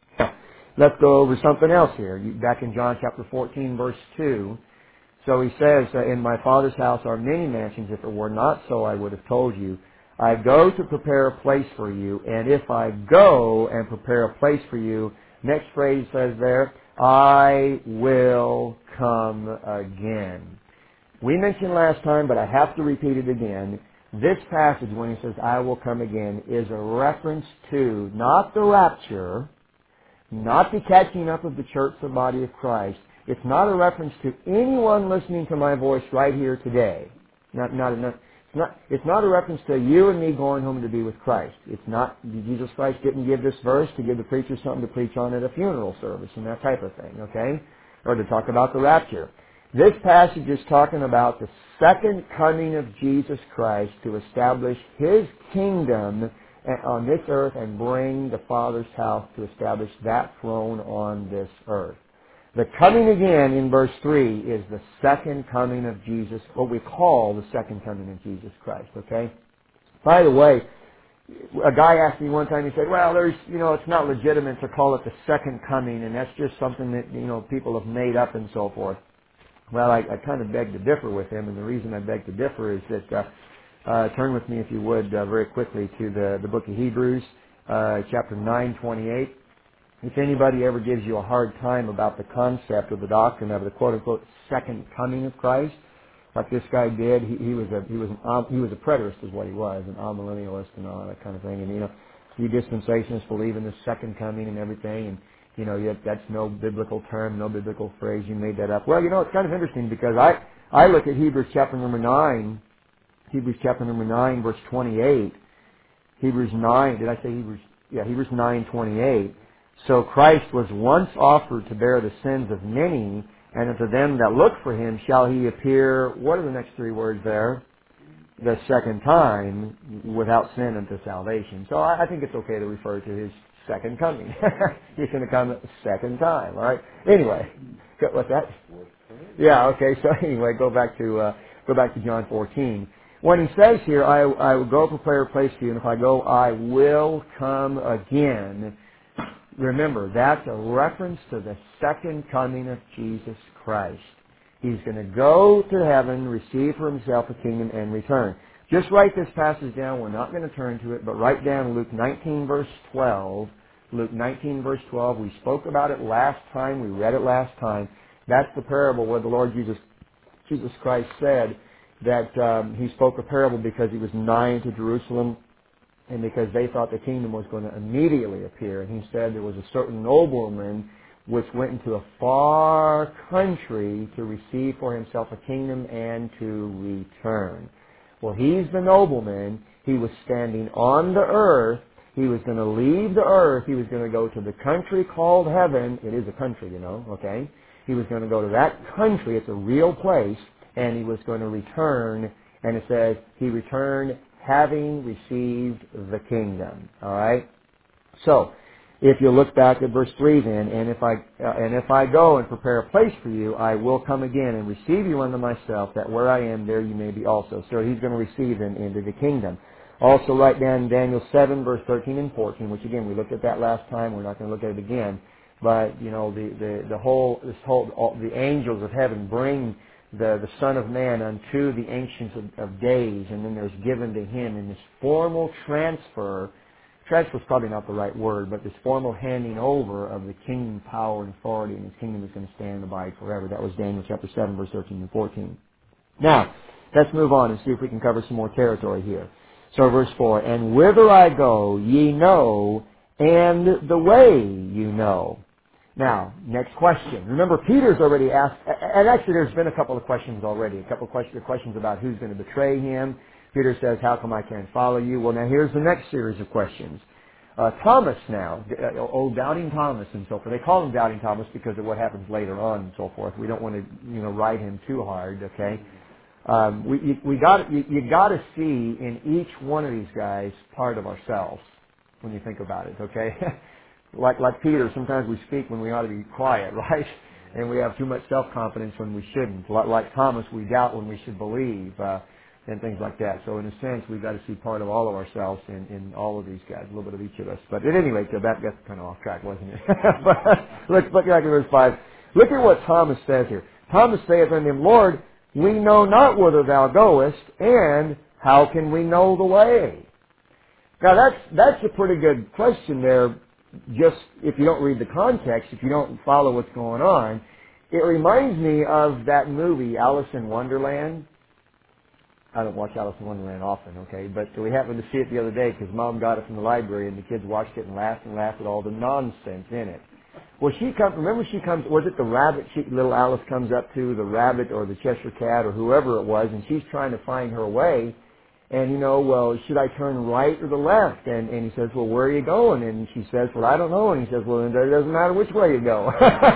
Let's go over something else here. Back in John chapter fourteen, verse two. So he says, uh, "In my Father's house are many mansions. If it were not so, I would have told you. I go to prepare a place for you, and if I go and prepare a place for you," next phrase says there, "I will come again." We mentioned last time, but I have to repeat it again. This passage, when he says, "I will come again," is a reference to not the rapture, not the catching up of the church, the body of Christ. It's not a reference to anyone listening to my voice right here today. Not, not, not, it's not, it's not a reference to you and me going home to be with Christ. It's not, Jesus Christ didn't give this verse to give the preacher something to preach on at a funeral service and that type of thing, okay? Or to talk about the rapture. This passage is talking about the second coming of Jesus Christ to establish His kingdom on this earth and bring the Father's house to establish that throne on this earth. The coming again in verse three is the second coming of Jesus, what we call the second coming of Jesus Christ, okay? By the way, a guy asked me one time, he said, well, there's, you know, it's not legitimate to call it the second coming, and that's just something that, you know, people have made up and so forth. Well, I, I kind of beg to differ with him, and the reason I beg to differ is that, uh, uh, turn with me, if you would, uh, very quickly to the, the book of Hebrews, uh, chapter nine twenty-eight. If anybody ever gives you a hard time about the concept or the doctrine of the quote-unquote second coming of Christ, like this guy did, he, he was a he was an um, he was a preterist, is what he was, an amillennialist and all that kind of thing. And you know, you dispensationalists believe in the second coming and everything, and you know, yet that's no biblical term, no biblical phrase. You made that up. Well, you know, it's kind of interesting because I I look at Hebrews chapter number nine, Hebrews chapter number nine, verse twenty-eight. Hebrews nine. Did I say Hebrews? Yeah, Hebrews nine twenty-eight. So Christ was once offered to bear the sins of many, and unto them that look for him shall he appear, what are the next three words there? The second time, without sin unto salvation. So I, I think it's okay to refer to his second coming. He's going to come a second time, all right? Anyway, what's that? Yeah, okay, so anyway, go back to uh, go back to John fourteen. When he says here, I, I will go prepare a place for you, and if I go, I will come again. Remember, that's a reference to the second coming of Jesus Christ. He's going to go to heaven, receive for himself a kingdom, and return. Just write this passage down. We're not going to turn to it, but write down Luke nineteen, verse twelve. Luke nineteen, verse twelve. We spoke about it last time. We read it last time. That's the parable where the Lord Jesus, Jesus Christ said that um, he spoke a parable because he was nigh to Jerusalem, and because they thought the kingdom was going to immediately appear. And he said there was a certain nobleman which went into a far country to receive for himself a kingdom and to return. Well, he's the nobleman. He was standing on the earth. He was going to leave the earth. He was going to go to the country called heaven. It is a country, you know, okay? He was going to go to that country. It's a real place. And he was going to return. And it says he returned having received the kingdom. All right? So, if you look back at verse three then, and if I uh, and if I go and prepare a place for you, I will come again and receive you unto myself, that where I am, there you may be also. So he's going to receive them into the kingdom. Also write down Daniel seven, verse thirteen and fourteen, which again, we looked at that last time. We're not going to look at it again. But, you know, the, the, the whole, this whole, all, the angels of heaven bring the, the Son of Man unto the Ancients of, of Days, and then there's given to him in this formal transfer. Transfer is probably not the right word, but this formal handing over of the kingdom, power, and authority, and his kingdom is going to stand and abide forever. That was Daniel chapter seven, verse thirteen and fourteen. Now, let's move on and see if we can cover some more territory here. So verse four, and whither I go ye know, and the way you know. Now, next question. Remember, Peter's already asked, and actually there's been a couple of questions already, a couple of questions, questions about who's going to betray him. Peter says, how come I can't follow you? Well, now here's the next series of questions. Uh, Thomas now, uh, old Doubting Thomas and so forth. They call him Doubting Thomas because of what happens later on and so forth. We don't want to, you know, ride him too hard, okay? Um, we you, we got you, you got to see in each one of these guys part of ourselves when you think about it, okay? like like Peter, sometimes we speak when we ought to be quiet, right? And we have too much self-confidence when we shouldn't. Like, like Thomas, we doubt when we should believe. Uh, and things like that. So in a sense, we've got to see part of all of ourselves in, in all of these guys, a little bit of each of us. But at any rate, so that got kind of off track, wasn't it? But let's look back at verse five. Look at what Thomas says here. Thomas saith unto him, Lord, we know not whither thou goest, and how can we know the way? Now that's, that's a pretty good question there, just if you don't read the context, if you don't follow what's going on. It reminds me of that movie, Alice in Wonderland. I don't watch Alice in Wonderland often, okay, but we happened to see it the other day because Mom got it from the library and the kids watched it and laughed and laughed at all the nonsense in it. Well, she comes, remember she comes, was it the rabbit she, little Alice comes up to, the rabbit or the Cheshire Cat or whoever it was, and she's trying to find her way. And, you know, well, should I turn right or the left? And, and he says, well, where are you going? And she says, well, I don't know. And he says, well, then it doesn't matter which way you go.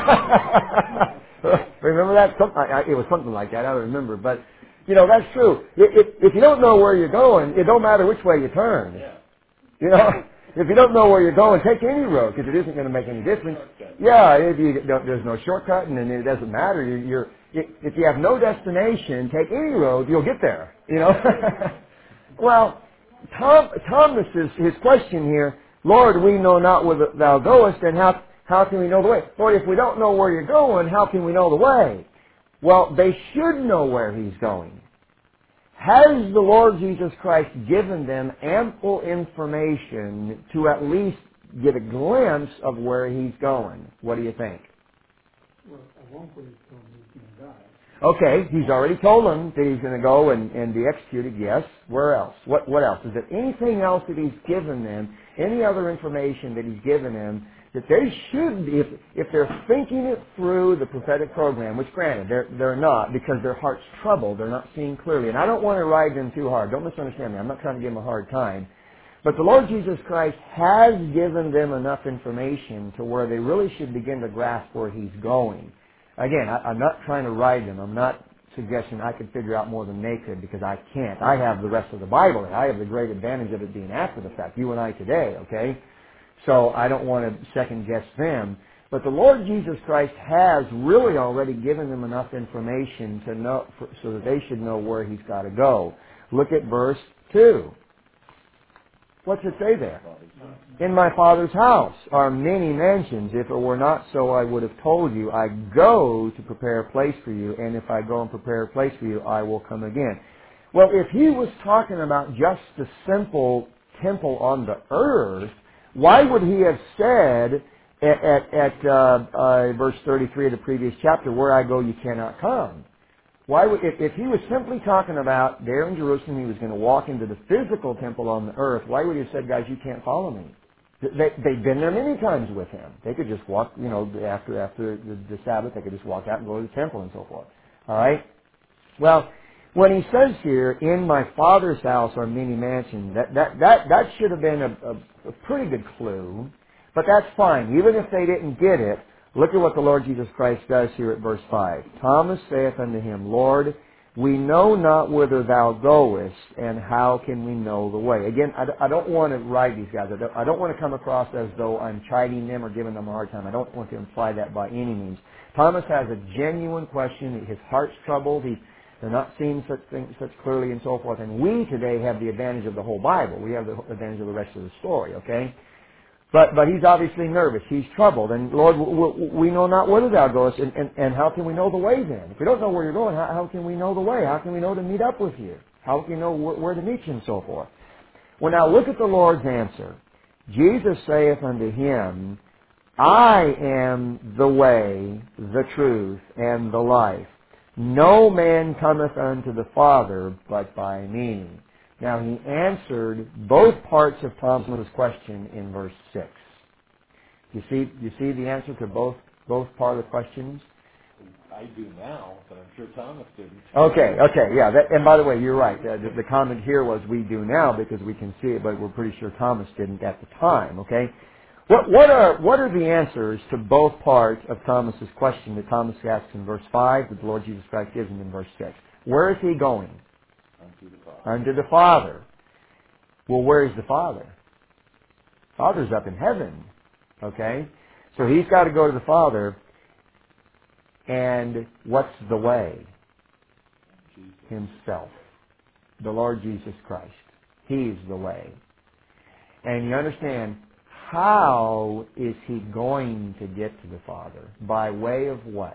Remember that? Some, I, I, it was something like that. I don't remember. But, you know, that's true. If, if, if you don't know where you're going, it don't matter which way you turn. Yeah. You know, if you don't know where you're going, take any road because it isn't going to make any difference. Yeah, if you don't, there's no shortcut and then it doesn't matter. You're, you're, if you have no destination, take any road, you'll get there. You know. Well, Tom, Thomas is his question here. Lord, we know not whither thou goest, and how how can we know the way? Lord, if we don't know where you're going, how can we know the way? Well, they should know where he's going. Has the Lord Jesus Christ given them ample information to at least get a glimpse of where he's going? What do you think? Well, at one point he told me he's going to die. Okay, he's already told them that he's going to go and, and be executed, yes. Where else? What what else? Is there anything else that he's given them, any other information that he's given them, that they should, if if they're thinking it through the prophetic program, which granted, they're, they're not, because their heart's troubled, they're not seeing clearly. And I don't want to ride them too hard. Don't misunderstand me. I'm not trying to give them a hard time. But the Lord Jesus Christ has given them enough information to where they really should begin to grasp where He's going. Again, I, I'm not trying to ride them. I'm not suggesting I could figure out more than they could, because I can't. I have the rest of the Bible. I have the great advantage of it being after the fact. You and I today, okay? So I don't want to second guess them. But the Lord Jesus Christ has really already given them enough information to know, for, so that they should know where He's got to go. Look at verse two. What's it say there? In my Father's house are many mansions. If it were not so, I would have told you. I go to prepare a place for you, and if I go and prepare a place for you, I will come again. Well, if He was talking about just the simple temple on the earth, why would He have said at, at, at uh, uh, verse thirty-three of the previous chapter, where I go you cannot come? Why would, if, if He was simply talking about there in Jerusalem, He was going to walk into the physical temple on the earth, why would He have said, guys, you can't follow me? They, they've been there many times with Him. They could just walk, you know, after after the, the Sabbath, they could just walk out and go to the temple and so forth. All right? Well, when He says here, in my Father's house are many mansions, that, that, that, that should have been a, a, a pretty good clue. But that's fine. Even if they didn't get it, look at what the Lord Jesus Christ does here at verse five. Thomas saith unto Him, Lord, we know not whither Thou goest, and how can we know the way? Again, I, I don't want to ride these guys. I don't, I don't want to come across as though I'm chiding them or giving them a hard time. I don't want to imply that by any means. Thomas has a genuine question. His heart's troubled. He, they're not seeing such things such clearly and so forth. And we today have the advantage of the whole Bible. We have the advantage of the rest of the story, okay? But but he's obviously nervous. He's troubled. And Lord, we, we know not whither Thou goest, and, and, and how can we know the way then? If we don't know where you're going, how, how can we know the way? How can we know to meet up with you? How can we know wh- where to meet you and so forth? Well, now look at the Lord's answer. Jesus saith unto him, I am the way, the truth, and the life. No man cometh unto the Father but by me. Now he answered both parts of Thomas's question in verse six. You see, you see the answer to both both part of the questions? I do now, but I'm sure Thomas didn't. Okay, okay, yeah. That, and by the way, you're right. Uh, the, the comment here was we do now because we can see it, but we're pretty sure Thomas didn't at the time. Okay. What, what are what are the answers to both parts of Thomas's question that Thomas asks in verse five, that the Lord Jesus Christ gives him in verse six? Where is he going? Unto the Father. Unto the Father. Well, where is the Father? Father's up in heaven. Okay? So he's got to go to the Father. And what's the way? Jesus. Himself. The Lord Jesus Christ. He's the way. And you understand, how is he going to get to the Father? By way of what?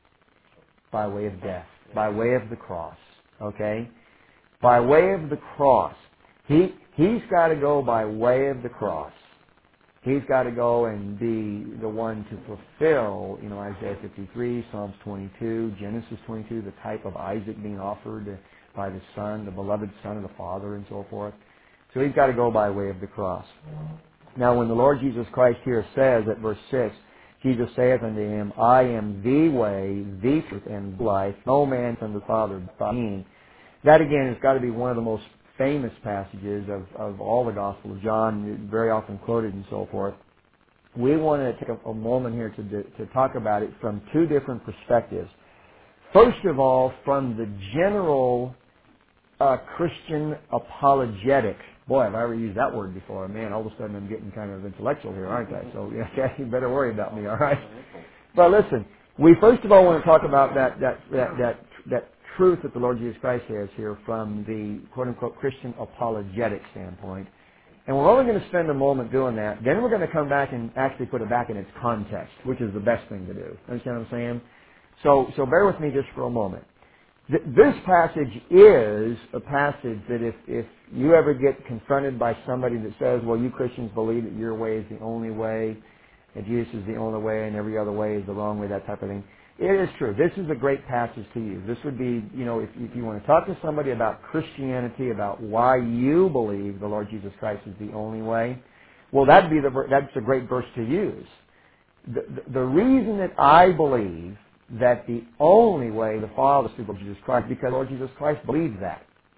By way of death. By way of the cross. Okay? By way of the cross. He, he's got to go by way of the cross. He's got to go and be the one to fulfill, you know, Isaiah fifty-three, Psalms twenty-two, Genesis twenty-two, the type of Isaac being offered by the Son, the beloved Son of the Father, and so forth. So he's got to go by way of the cross. Now, when the Lord Jesus Christ here says at verse six, Jesus saith unto him, I am the way, the truth, and the life. No man from the Father but by me. That, again, has got to be one of the most famous passages of, of all the Gospel of John, very often quoted and so forth. We want to take a, a moment here to, to talk about it from two different perspectives. First of all, from the general uh, Christian apologetic. Boy, have I ever used that word before. Man, all of a sudden I'm getting kind of intellectual here, aren't I? So yeah, you better worry about me, all right? But listen, we first of all want to talk about that that that that, that truth that the Lord Jesus Christ has here from the quote-unquote Christian apologetic standpoint. And we're only going to spend a moment doing that. Then we're going to come back and actually put it back in its context, which is the best thing to do. Understand what I'm saying? So, so bear with me just for a moment. Th- this passage is a passage that if, if you ever get confronted by somebody that says, well, you Christians believe that your way is the only way, and Jesus is the only way, and every other way is the wrong way, that type of thing. It is true. This is a great passage to use. This would be, you know, if, if you want to talk to somebody about Christianity, about why you believe the Lord Jesus Christ is the only way, well, that'd be the, that's a great verse to use. The, the, the reason that I believe that the only way the Father is through Jesus Christ, because Lord Jesus Christ believes that.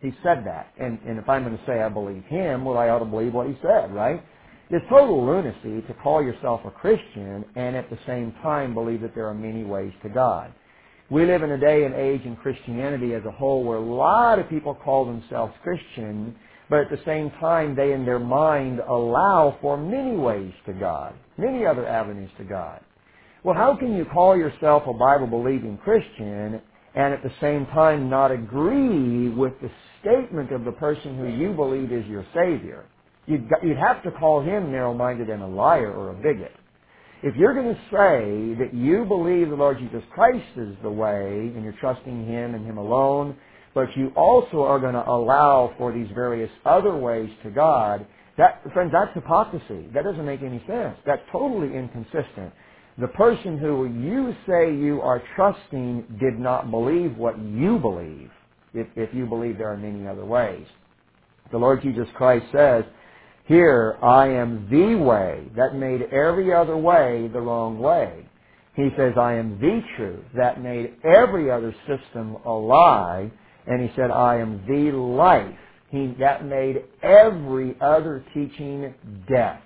He said that. And, and if I'm going to say I believe him, well, I ought to believe what he said, right? It's total lunacy to call yourself a Christian and at the same time believe that there are many ways to God. We live in a day and age in Christianity as a whole where a lot of people call themselves Christian, but at the same time they in their mind allow for many ways to God, many other avenues to God. Well, how can you call yourself a Bible-believing Christian and at the same time not agree with the statement of the person who you believe is your Savior? You'd, you'd have to call him narrow-minded and a liar or a bigot. If you're going to say that you believe the Lord Jesus Christ is the way and you're trusting him and him alone, but you also are going to allow for these various other ways to God, that, friends, that's hypocrisy. That doesn't make any sense. That's totally inconsistent. The person who you say you are trusting did not believe what you believe, if, if you believe there are many other ways. The Lord Jesus Christ says, here, I am the way. That made every other way the wrong way. He says, I am the truth. That made every other system a lie. And he said, I am the life. He, that made every other teaching death.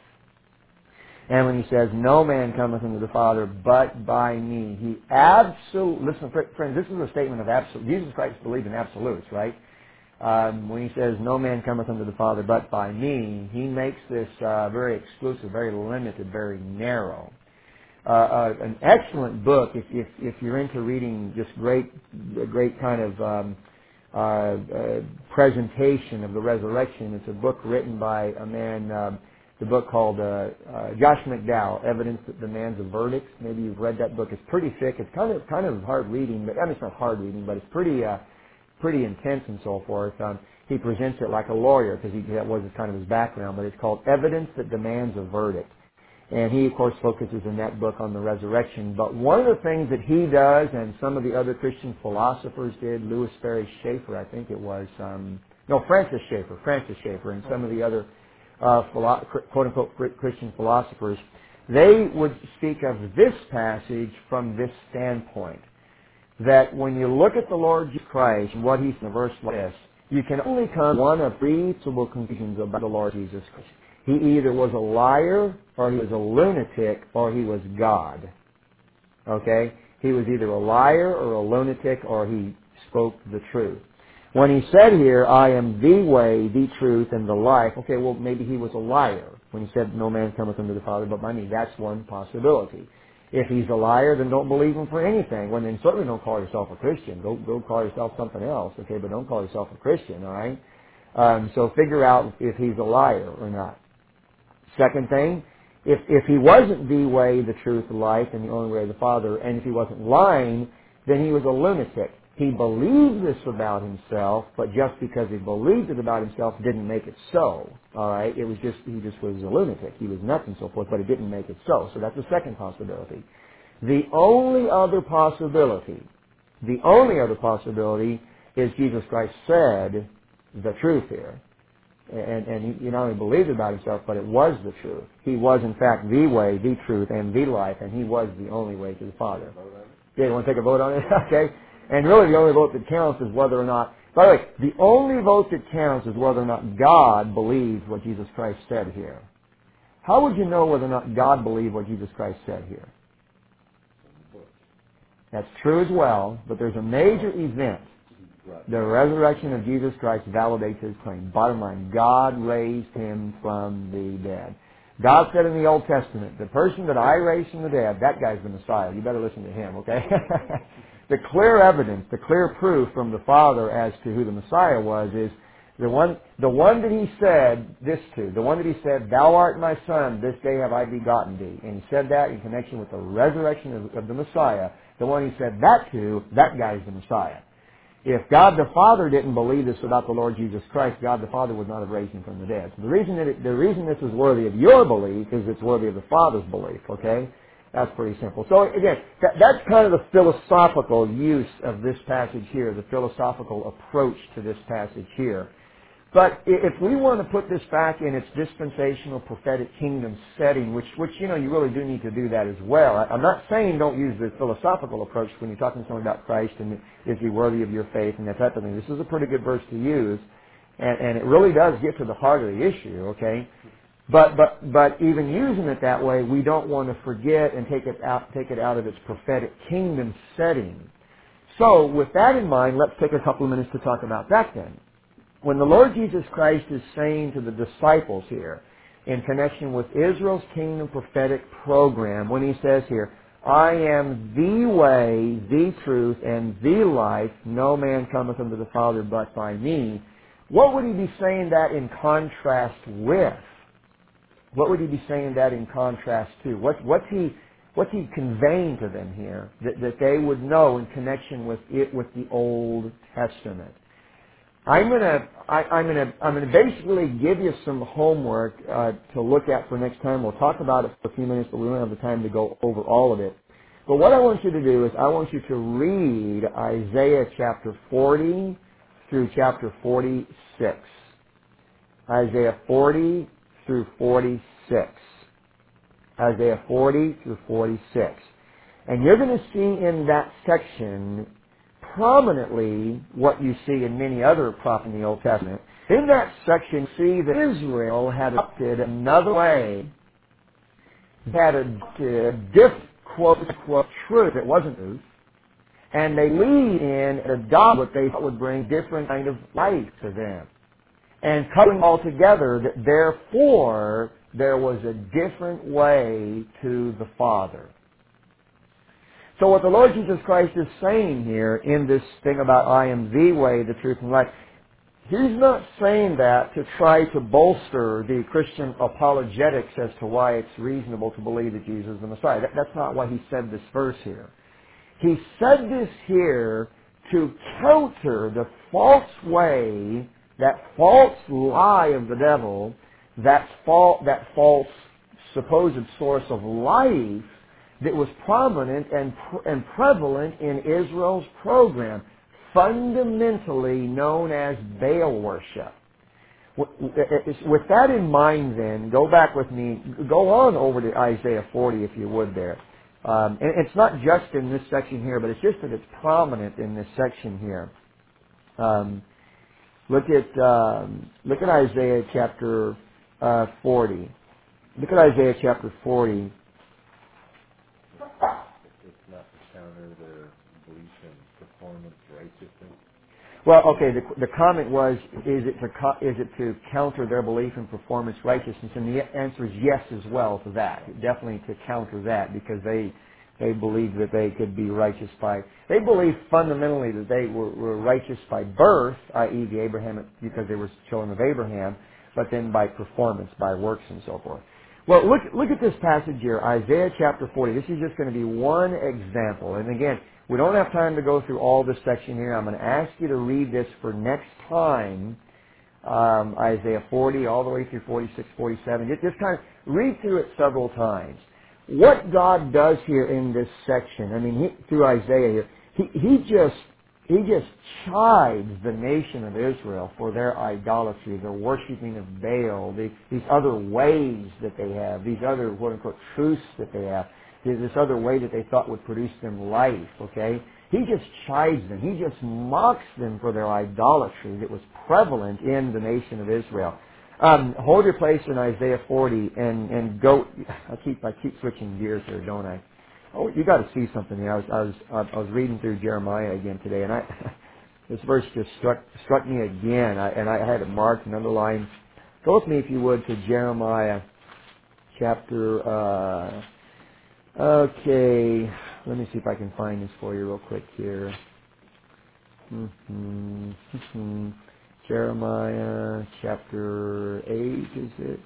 And when he says, no man cometh unto the Father but by me, he absolutely, listen, friends, this is a statement of absolute. Jesus Christ believed in absolutes, right? Um, when he says, no man cometh unto the Father but by me, he makes this uh, very exclusive, very limited, very narrow. Uh, uh, an excellent book, if, if, if you're into reading just great, great kind of um, uh, uh, presentation of the resurrection. It's a book written by a man, um, the book called uh, uh, Josh McDowell, Evidence That Demands a Verdict. Maybe you've read that book. It's pretty thick. It's kind of kind of hard reading, but I mean it's not hard reading, but it's pretty. Uh, pretty intense and so forth. Um, he presents it like a lawyer because he, that was kind of his background, but it's called Evidence That Demands a Verdict. And he, of course, focuses in that book on the resurrection. But one of the things that he does, and some of the other Christian philosophers did, Louis Ferry Schaeffer, I think it was, um, no, Francis Schaeffer, Francis Schaeffer, and some of the other uh, philo- quote-unquote Christian philosophers, they would speak of this passage from this standpoint. That when you look at the Lord Jesus Christ and what he's in a verse like this, you can only come to one of three reasonable conclusions about the Lord Jesus Christ. He either was a liar, or he was a lunatic, or he was God. Okay? He was either a liar or a lunatic, or he spoke the truth. When he said here, I am the way, the truth, and the life, okay, well, maybe he was a liar. When he said, no man cometh unto the Father but by me, that's one possibility. If he's a liar, then don't believe him for anything. Well, then certainly don't call yourself a Christian. Go, go call yourself something else, okay? But don't call yourself a Christian, all right? Um, so figure out if he's a liar or not. Second thing, if if he wasn't the way, the truth, the life, and the only way of the Father, and if he wasn't lying, then he was a lunatic. He believed this about himself, but just because he believed it about himself didn't make it so. All right, it was just he just was a lunatic. He was nuts and so forth, but it didn't make it so. So that's the second possibility. The only other possibility, the only other possibility is Jesus Christ said the truth here. And, and he, he not only believed about himself, but it was the truth. He was, in fact, the way, the truth, and the life, and he was the only way to the Father. Yeah, you want to take a vote on it? Okay. And really the only vote that counts is whether or not, by the way, the only vote that counts is whether or not God believes what Jesus Christ said here. How would you know whether or not God believed what Jesus Christ said here? That's true as well, but there's a major event. The resurrection of Jesus Christ validates his claim. Bottom line, God raised him from the dead. God said in the Old Testament, the person that I raised from the dead, that guy's the Messiah. You better listen to him, okay? The clear evidence, the clear proof from the Father as to who the Messiah was is the one, the one that he said this to, the one that he said, thou art my son, this day have I begotten thee. And he said that in connection with the resurrection of, of the Messiah. The one he said that to, that guy's the Messiah. If God the Father didn't believe this about the Lord Jesus Christ, God the Father would not have raised him from the dead. So the reason that it, the reason this is worthy of your belief is it's worthy of the Father's belief. Okay, that's pretty simple. So again, that, that's kind of the philosophical use of this passage here, the philosophical approach to this passage here. But i- if we want to put this back in its dispensational prophetic kingdom setting, which, which you know, you really do need to do that as well. I, I'm not saying don't use the philosophical approach when you're talking to someone about Christ and is he worthy of your faith and that type of thing. This is a pretty good verse to use, and, and it really does get to the heart of the issue, okay? But, but, but even using it that way, we don't want to forget and take it out, take it out of its prophetic kingdom setting. So, with that in mind, let's take a couple of minutes to talk about that then. When the Lord Jesus Christ is saying to the disciples here, in connection with Israel's kingdom prophetic program, when he says here, I am the way, the truth, and the life, no man cometh unto the Father but by me, what would he be saying that in contrast with? What would he be saying that in contrast to? What, what's he what's he conveying to them here that, that they would know in connection with it with the Old Testament? I'm gonna I, I'm gonna I'm gonna basically give you some homework uh, to look at for next time. We'll talk about it for a few minutes, but we don't have the time to go over all of it. But what I want you to do is I want you to read Isaiah chapter forty through chapter forty-six. Isaiah forty through forty-six. Isaiah forty through forty-six. And you're going to see in that section prominently what you see in many other prophets in the Old Testament. In that section, see that Israel had adopted another way, had adopted a different quote, quote, truth. It wasn't truth. And they lead in and adopt what they thought would bring different kind of life to them. And covering all together that therefore there was a different way to the Father. So what the Lord Jesus Christ is saying here in this thing about I am the way, the truth, and life, He's not saying that to try to bolster the Christian apologetics as to why it's reasonable to believe that Jesus is the Messiah. That, that's not why He said this verse here. He said this here to counter the false way, that false lie of the devil, that, fal- that false supposed source of life that was prominent and, pr- and prevalent in Israel's program, fundamentally known as Baal worship. With that in mind then, go back with me, go on over to Isaiah forty if you would there. Um, and it's not just in this section here, but it's just that it's prominent in this section here. Um, look at um, look at Isaiah chapter uh, forty. Look at Isaiah chapter forty. It's not to counter their belief in performance righteousness. Well, okay. The, the comment was, is it to co- is it to counter their belief in performance righteousness? And the answer is yes as well to that. Definitely to counter that because they they believed that they could be righteous by. They believed fundamentally that they were, were righteous by birth, that is, the Abraham because they were children of Abraham, but then by performance, by works and so forth. Well, look look at this passage here, Isaiah chapter forty. This is just going to be one example, and again. We don't have time to go through all this section here. I'm going to ask you to read this for next time, um, Isaiah forty all the way through forty-six, forty-seven. Just, just kind of read through it several times. What God does here in this section, I mean, he, through Isaiah here, he, he just he just chides the nation of Israel for their idolatry, their worshiping of Baal, the, these other ways that they have, these other quote-unquote truths that they have. There's this other way that they thought would produce them life, okay? He just chides them. He just mocks them for their idolatry that was prevalent in the nation of Israel. Um, hold your place in Isaiah forty and, and go. I keep I keep switching gears here, don't I? Oh, you got to see something here. I was I was I was reading through Jeremiah again today, and I this verse just struck struck me again, I, and I had it marked and underlined. Go with me, if you would, to Jeremiah chapter. Uh, Okay, let me see if I can find this for you real quick here. Mm-hmm. Mm-hmm. Jeremiah chapter eight, is it?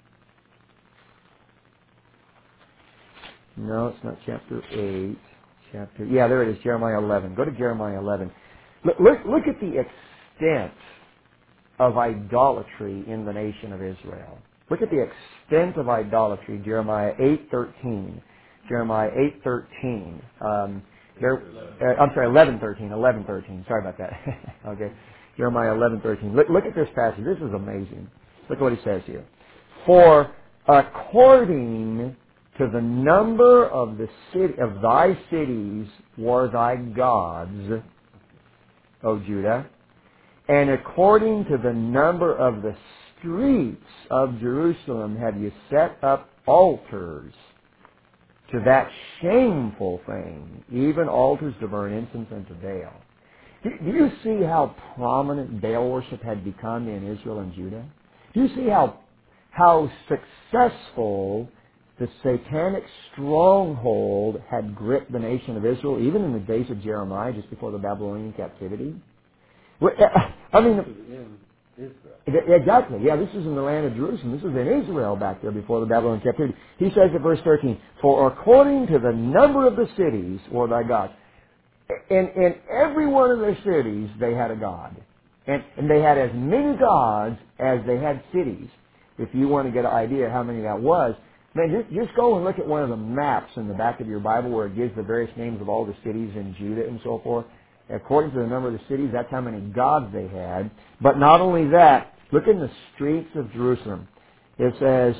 No, it's not chapter eight. Chapter, yeah, there it is, Jeremiah eleven. Go to Jeremiah eleven. Look, look, look at the extent of idolatry in the nation of Israel. Look at the extent of idolatry, Jeremiah eight thirteen. Jeremiah eight thirteen. Um, there, uh, I'm sorry, eleven thirteen. eleven thirteen. Sorry about that. Okay. Jeremiah eleven thirteen. Look, look at this passage. This is amazing. Look what he says here. For according to the number of the city of thy cities were thy gods, O Judah, and according to the number of the streets of Jerusalem have you set up altars to that shameful thing, even altars to burn incense unto Baal. Do, do you see how prominent Baal worship had become in Israel and Judah? Do you see how how successful the satanic stronghold had gripped the nation of Israel, even in the days of Jeremiah, just before the Babylonian captivity? Well, I mean, This is in Israel. exactly. Yeah, this is in the land of Jerusalem. This was in Israel back there before the Babylonian captivity. He says in verse thirteen, for according to the number of the cities were thy gods. In, in every one of their cities, they had a god. And, and they had as many gods as they had cities. If you want to get an idea how many that was, man, just, just go and look at one of the maps in the back of your Bible where it gives the various names of all the cities in Judah and so forth. According to the number of the cities, that's how many gods they had. But not only that, look in the streets of Jerusalem. It says,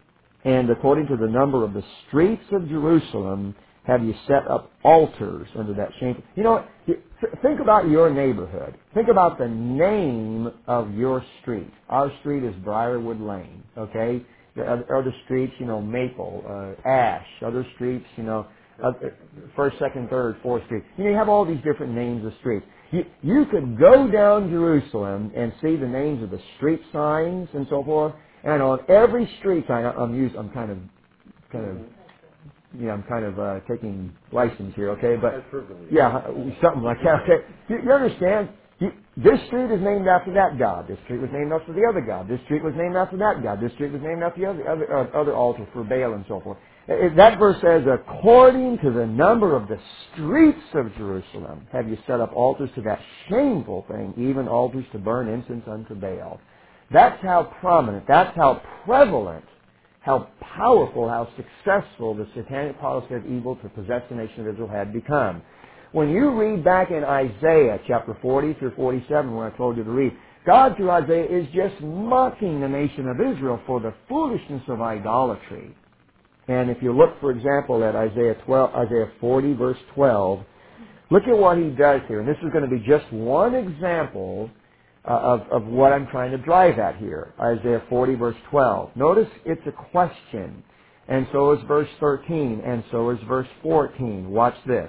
and according to the number of the streets of Jerusalem have you set up altars under that shame. You know what? Think about your neighborhood. Think about the name of your street. Our street is Briarwood Lane, okay? The other, other streets, you know, Maple, uh, Ash. Other streets, you know, uh, First, Second, Third, Fourth Street. You know, you have all these different names of streets. You, you could go down Jerusalem and see the names of the street signs and so forth. And on every street sign, I'm used, I'm kind of, kind of, you know, I'm kind of uh, taking license here, okay? But yeah, something like that. Okay, you, you understand? You, this street is named after that god. This street was named after the other god. This street was named after that god. This street was named after the other other, uh, other altar for Baal and so forth. Uh, That verse says, according to the number of the streets of Jerusalem have you set up altars to that shameful thing, even altars to burn incense unto Baal. That's how prominent, that's how prevalent, how powerful, how successful the satanic policy of evil to possess the nation of Israel had become. When you read back in Isaiah chapter forty through forty-seven, where I told you to read, God through Isaiah is just mocking the nation of Israel for the foolishness of idolatry. And if you look, for example, at Isaiah twelve, Isaiah forty, verse twelve, look at what he does here. And this is going to be just one example uh, of, of what I'm trying to drive at here. Isaiah forty, verse twelve. Notice it's a question. And so is verse thirteen, and so is verse fourteen. Watch this.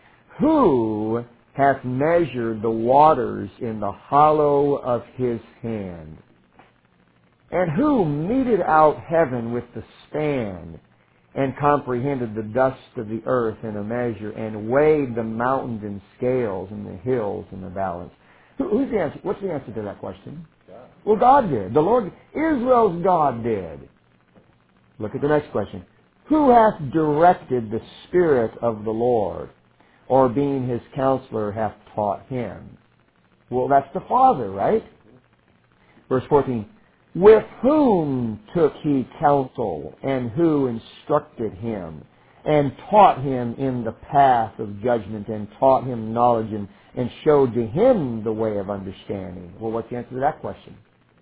Who hath measured the waters in the hollow of his hand? And who meted out heaven with the span, and comprehended the dust of the earth in a measure, and weighed the mountains in scales, and the hills in the balance? Who, who's the answer? What's the answer to that question? God. Well, God did. The Lord, Israel's God did. Look at the next question. Who hath directed the Spirit of the Lord, or being his counselor hath taught him? Well, that's the Father, right? Verse fourteen. With whom took he counsel, and who instructed him, and taught him in the path of judgment, and taught him knowledge, and, and showed to him the way of understanding? Well, what's the answer to that question?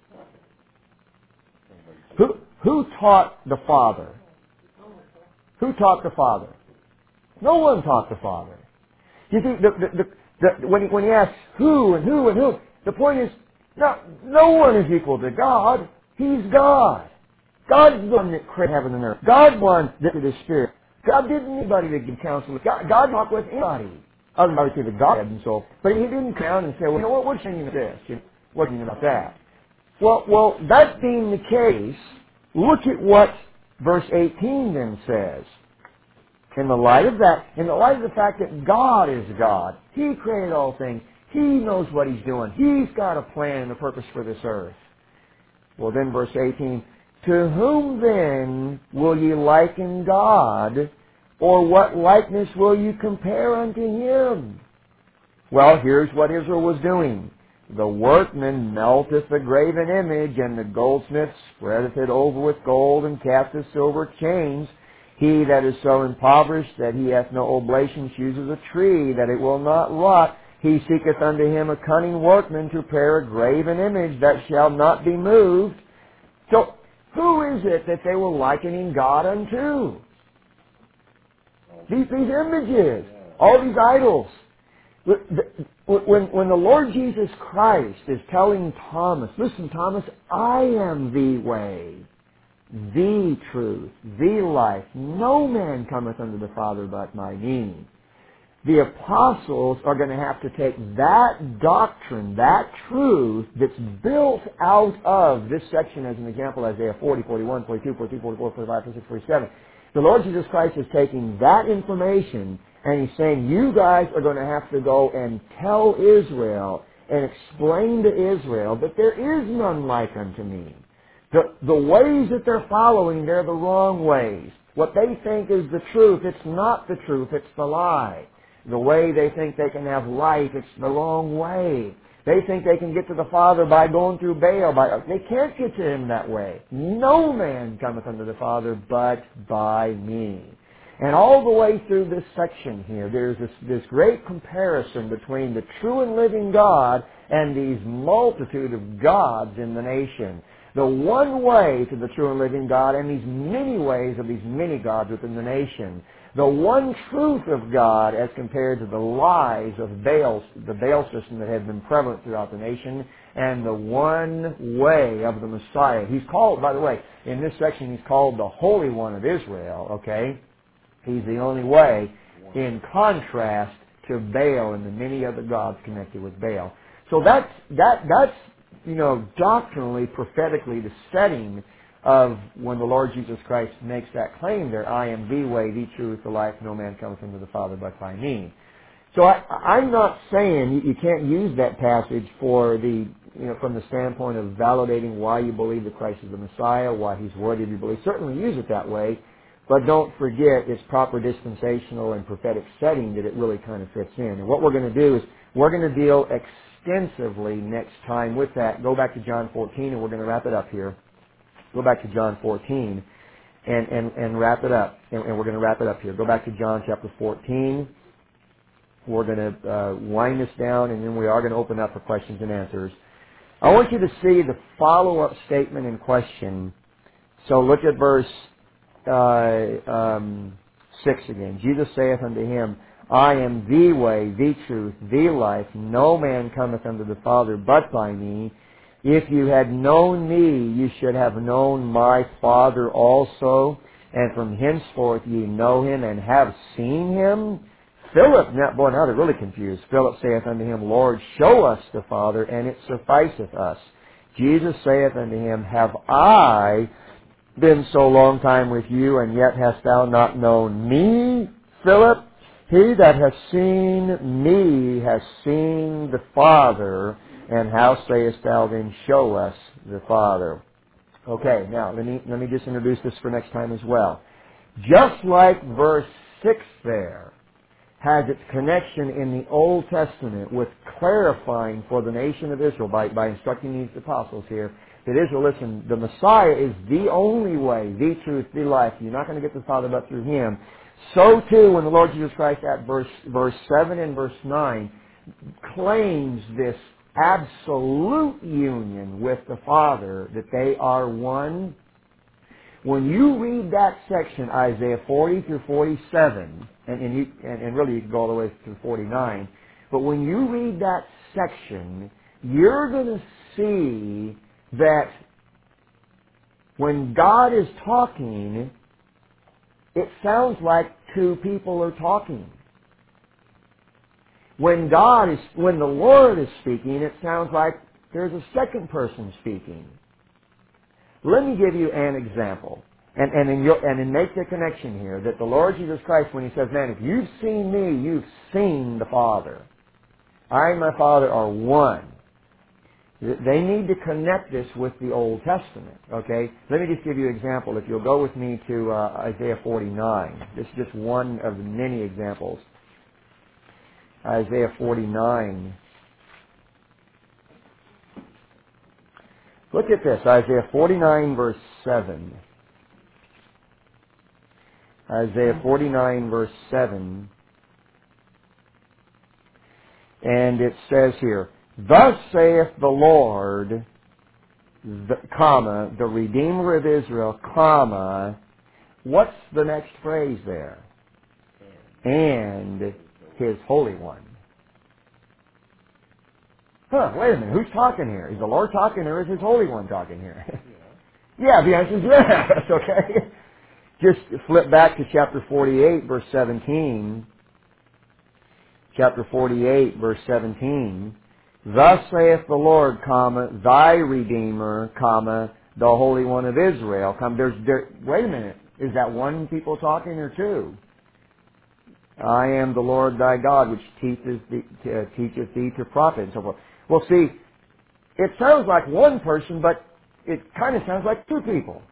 Who, who taught the Father? Who taught the Father? No one taught the Father. You see, the, the, the, the, when, he, when he asks who and who and who, the point is, no, no one is equal to God. He's God. God's the one that created heaven and earth. God one that did His Spirit. God didn't need anybody to give counsel. God, God talked with anybody. Other than obviously the God and so. But He didn't come down and say, well, you know what, what's thinking of this? You know, what's thinking about that? Well, well, that being the case, look at what verse eighteen then says. In the light of that, in the light of the fact that God is God, He created all things, He knows what He's doing, He's got a plan and a purpose for this earth. Well then, verse eighteen, to whom then will ye liken God, or what likeness will you compare unto Him? Well, here's what Israel was doing. The workman melteth the graven image, and the goldsmith spreadeth it over with gold, and casteth silver chains. He that is so impoverished that he hath no oblation chooses a tree, that it will not rot, He seeketh unto him a cunning workman to prepare a graven image that shall not be moved. So, who is it that they were likening God unto? All These, these images, Yeah. all these idols. When, when the Lord Jesus Christ is telling Thomas, listen, Thomas, I am the way, the truth, the life. No man cometh unto the Father but by me. The apostles are going to have to take that doctrine, that truth that's built out of this section as an example, Isaiah forty, forty-one, forty-two, forty-three, forty-four, forty-five, forty-six, forty-seven. The Lord Jesus Christ is taking that information and He's saying, you guys are going to have to go and tell Israel and explain to Israel that there is none like unto me. The, the ways that they're following, they're the wrong ways. What they think is the truth, it's not the truth, it's the lie. The way they think they can have life, it's the wrong way. They think they can get to the Father by going through Baal. By, they can't get to Him that way. No man cometh unto the Father but by me. And all the way through this section here, there's this, this great comparison between the true and living God and these multitude of gods in the nation. The one way to the true and living God and these many ways of these many gods within the nation. The one truth of God as compared to the lies of Baal, the Baal system that had been prevalent throughout the nation, and the one way of the Messiah. He's called, by the way, in this section he's called the Holy One of Israel, okay? He's the only way in contrast to Baal and the many other gods connected with Baal. So that's, that, that's, you know, doctrinally, prophetically, the setting of when the Lord Jesus Christ makes that claim there, I am the way, the truth, the life, no man cometh unto the Father but by me. So I, I'm not saying you, you can't use that passage for the, you know, from the standpoint of validating why you believe that Christ is the Messiah, why He's worthy to be believed. Certainly use it that way, but don't forget its proper dispensational and prophetic setting that it really kind of fits in. And what we're going to do is we're going to deal extensively next time with that. Go back to John fourteen, and we're going to wrap it up here. Go back to John fourteen and, and, and wrap it up. And, and we're going to wrap it up here. Go back to John chapter fourteen. We're going to uh, wind this down, and then we are going to open up for questions and answers. I want you to see the follow-up statement in question. So look at verse uh, um, six again. Jesus saith unto him, I am the way, the truth, the life. No man cometh unto the Father but by me. If you had known me, you should have known my Father also. And from henceforth ye know him and have seen him. Philip, now, boy, now they're really confused. Philip saith unto him, Lord, show us the Father, and it sufficeth us. Jesus saith unto him, Have I been so long time with you, and yet hast thou not known me, Philip? He that hath seen me has seen the Father, and how sayest thou then, Show us the Father? Okay, now let me let me just introduce this for next time as well. Just like verse six there has its connection in the Old Testament with clarifying for the nation of Israel by, by instructing these apostles here that Israel, listen, the Messiah is the only way, the truth, the life. You're not going to get to the Father but through Him. So too, when the Lord Jesus Christ at verse, verse seven and verse nine claims this absolute union with the Father, that they are one. When you read that section, Isaiah forty through forty-seven, and, and, you, and, and really you can go all the way through forty-nine, but when you read that section, you're going to see that when God is talking, it sounds like two people are talking. When God is, when the Lord is speaking, it sounds like there's a second person speaking. Let me give you an example. And, and, in your, and in make the connection here that the Lord Jesus Christ, when He says, man, if you've seen me, you've seen the Father. I and my Father are one. They need to connect this with the Old Testament. Okay? Let me just give you an example. If you'll go with me to uh, Isaiah forty-nine. This is just one of the many examples. Isaiah forty-nine. Look at this. Isaiah forty-nine verse seven. Isaiah forty-nine verse seven. And it says here, thus saith the Lord, the, comma, the Redeemer of Israel, comma, what's the next phrase there? And His Holy One. Huh, wait a minute, who's talking here? Is the Lord talking or is His Holy One talking here? Yeah, the answer is yes, okay? Just flip back to chapter forty-eight, verse seventeen. Chapter forty-eight, verse seventeen. Thus saith the Lord, comma, thy Redeemer, comma, the Holy One of Israel. Comma, there's, there, wait a minute, is that one people talking or two? I am the Lord thy God, which teacheth thee, uh, teacheth thee to profit, and so forth. Well, see, it sounds like one person, but it kind of sounds like two people.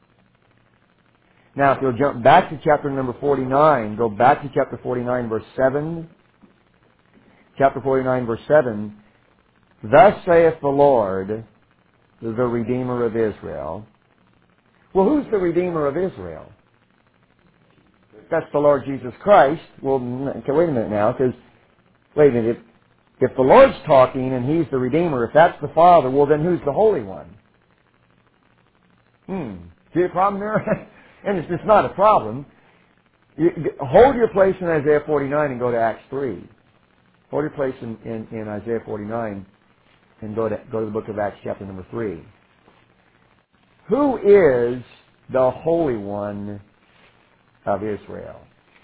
Now, if you'll jump back to chapter number forty-nine, go back to chapter forty-nine, verse seven. Chapter forty-nine, verse seven. Thus saith the Lord, the Redeemer of Israel. Well, who's the Redeemer of Israel? That's the Lord Jesus Christ. Well, okay, wait a minute now, because, wait a minute, if, if the Lord's talking and He's the Redeemer, if that's the Father, well, then who's the Holy One? Hmm. See the problem there? And it's, it's not a problem. You, hold your place in Isaiah forty-nine and go to Acts three. Hold your place in, in, in Isaiah forty-nine and go to, go to the book of Acts chapter number three. Who is the Holy One of Israel?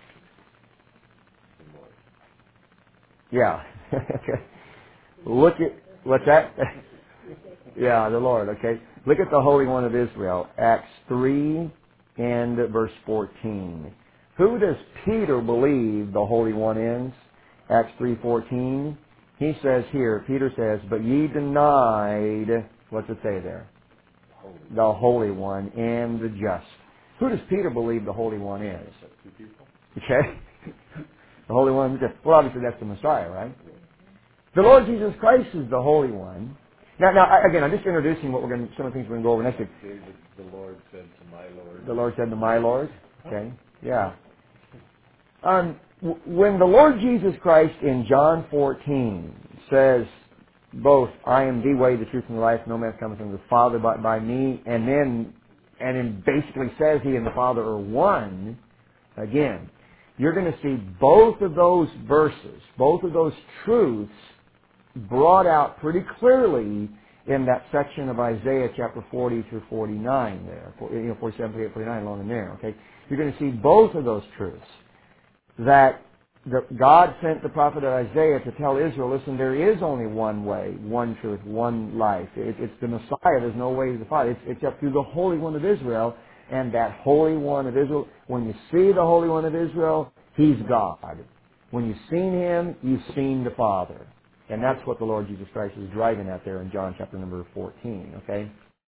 Yeah. Look at, what's that? Yeah, the Lord, okay. Look at the Holy One of Israel. Acts three and verse fourteen. Who does Peter believe the Holy One is? Acts three fourteen. He says here, Peter says, but ye denied, what's it say there? Holy. The Holy One and the just. Who does Peter believe the Holy One is? Two people. Okay? The Holy One, well, obviously that's the Messiah, right? The Lord Jesus Christ is the Holy One. Now, now I- again, I'm just introducing what we're going to, some of the things we're going to go over next week. David, the Lord said to my Lord. The Lord said to my Lord. Okay? Yeah. Um, w- when the Lord Jesus Christ in John fourteen says, both, I am the way, the truth, and the life, no man cometh unto the Father but by me, and then, and then basically says He and the Father are one, again, you're going to see both of those verses, both of those truths brought out pretty clearly in that section of Isaiah chapter forty through forty-nine there, you know, forty-seven, forty-eight, forty-nine, along in there, okay? You're going to see both of those truths. That the, God sent the prophet Isaiah to tell Israel, listen, there is only one way, one truth, one life. It, it's the Messiah. There's no way to the Father. It's, it's up through the Holy One of Israel. And that Holy One of Israel, when you see the Holy One of Israel, He's God. When you've seen Him, you've seen the Father. And that's what the Lord Jesus Christ is driving at there in John chapter number fourteen, okay?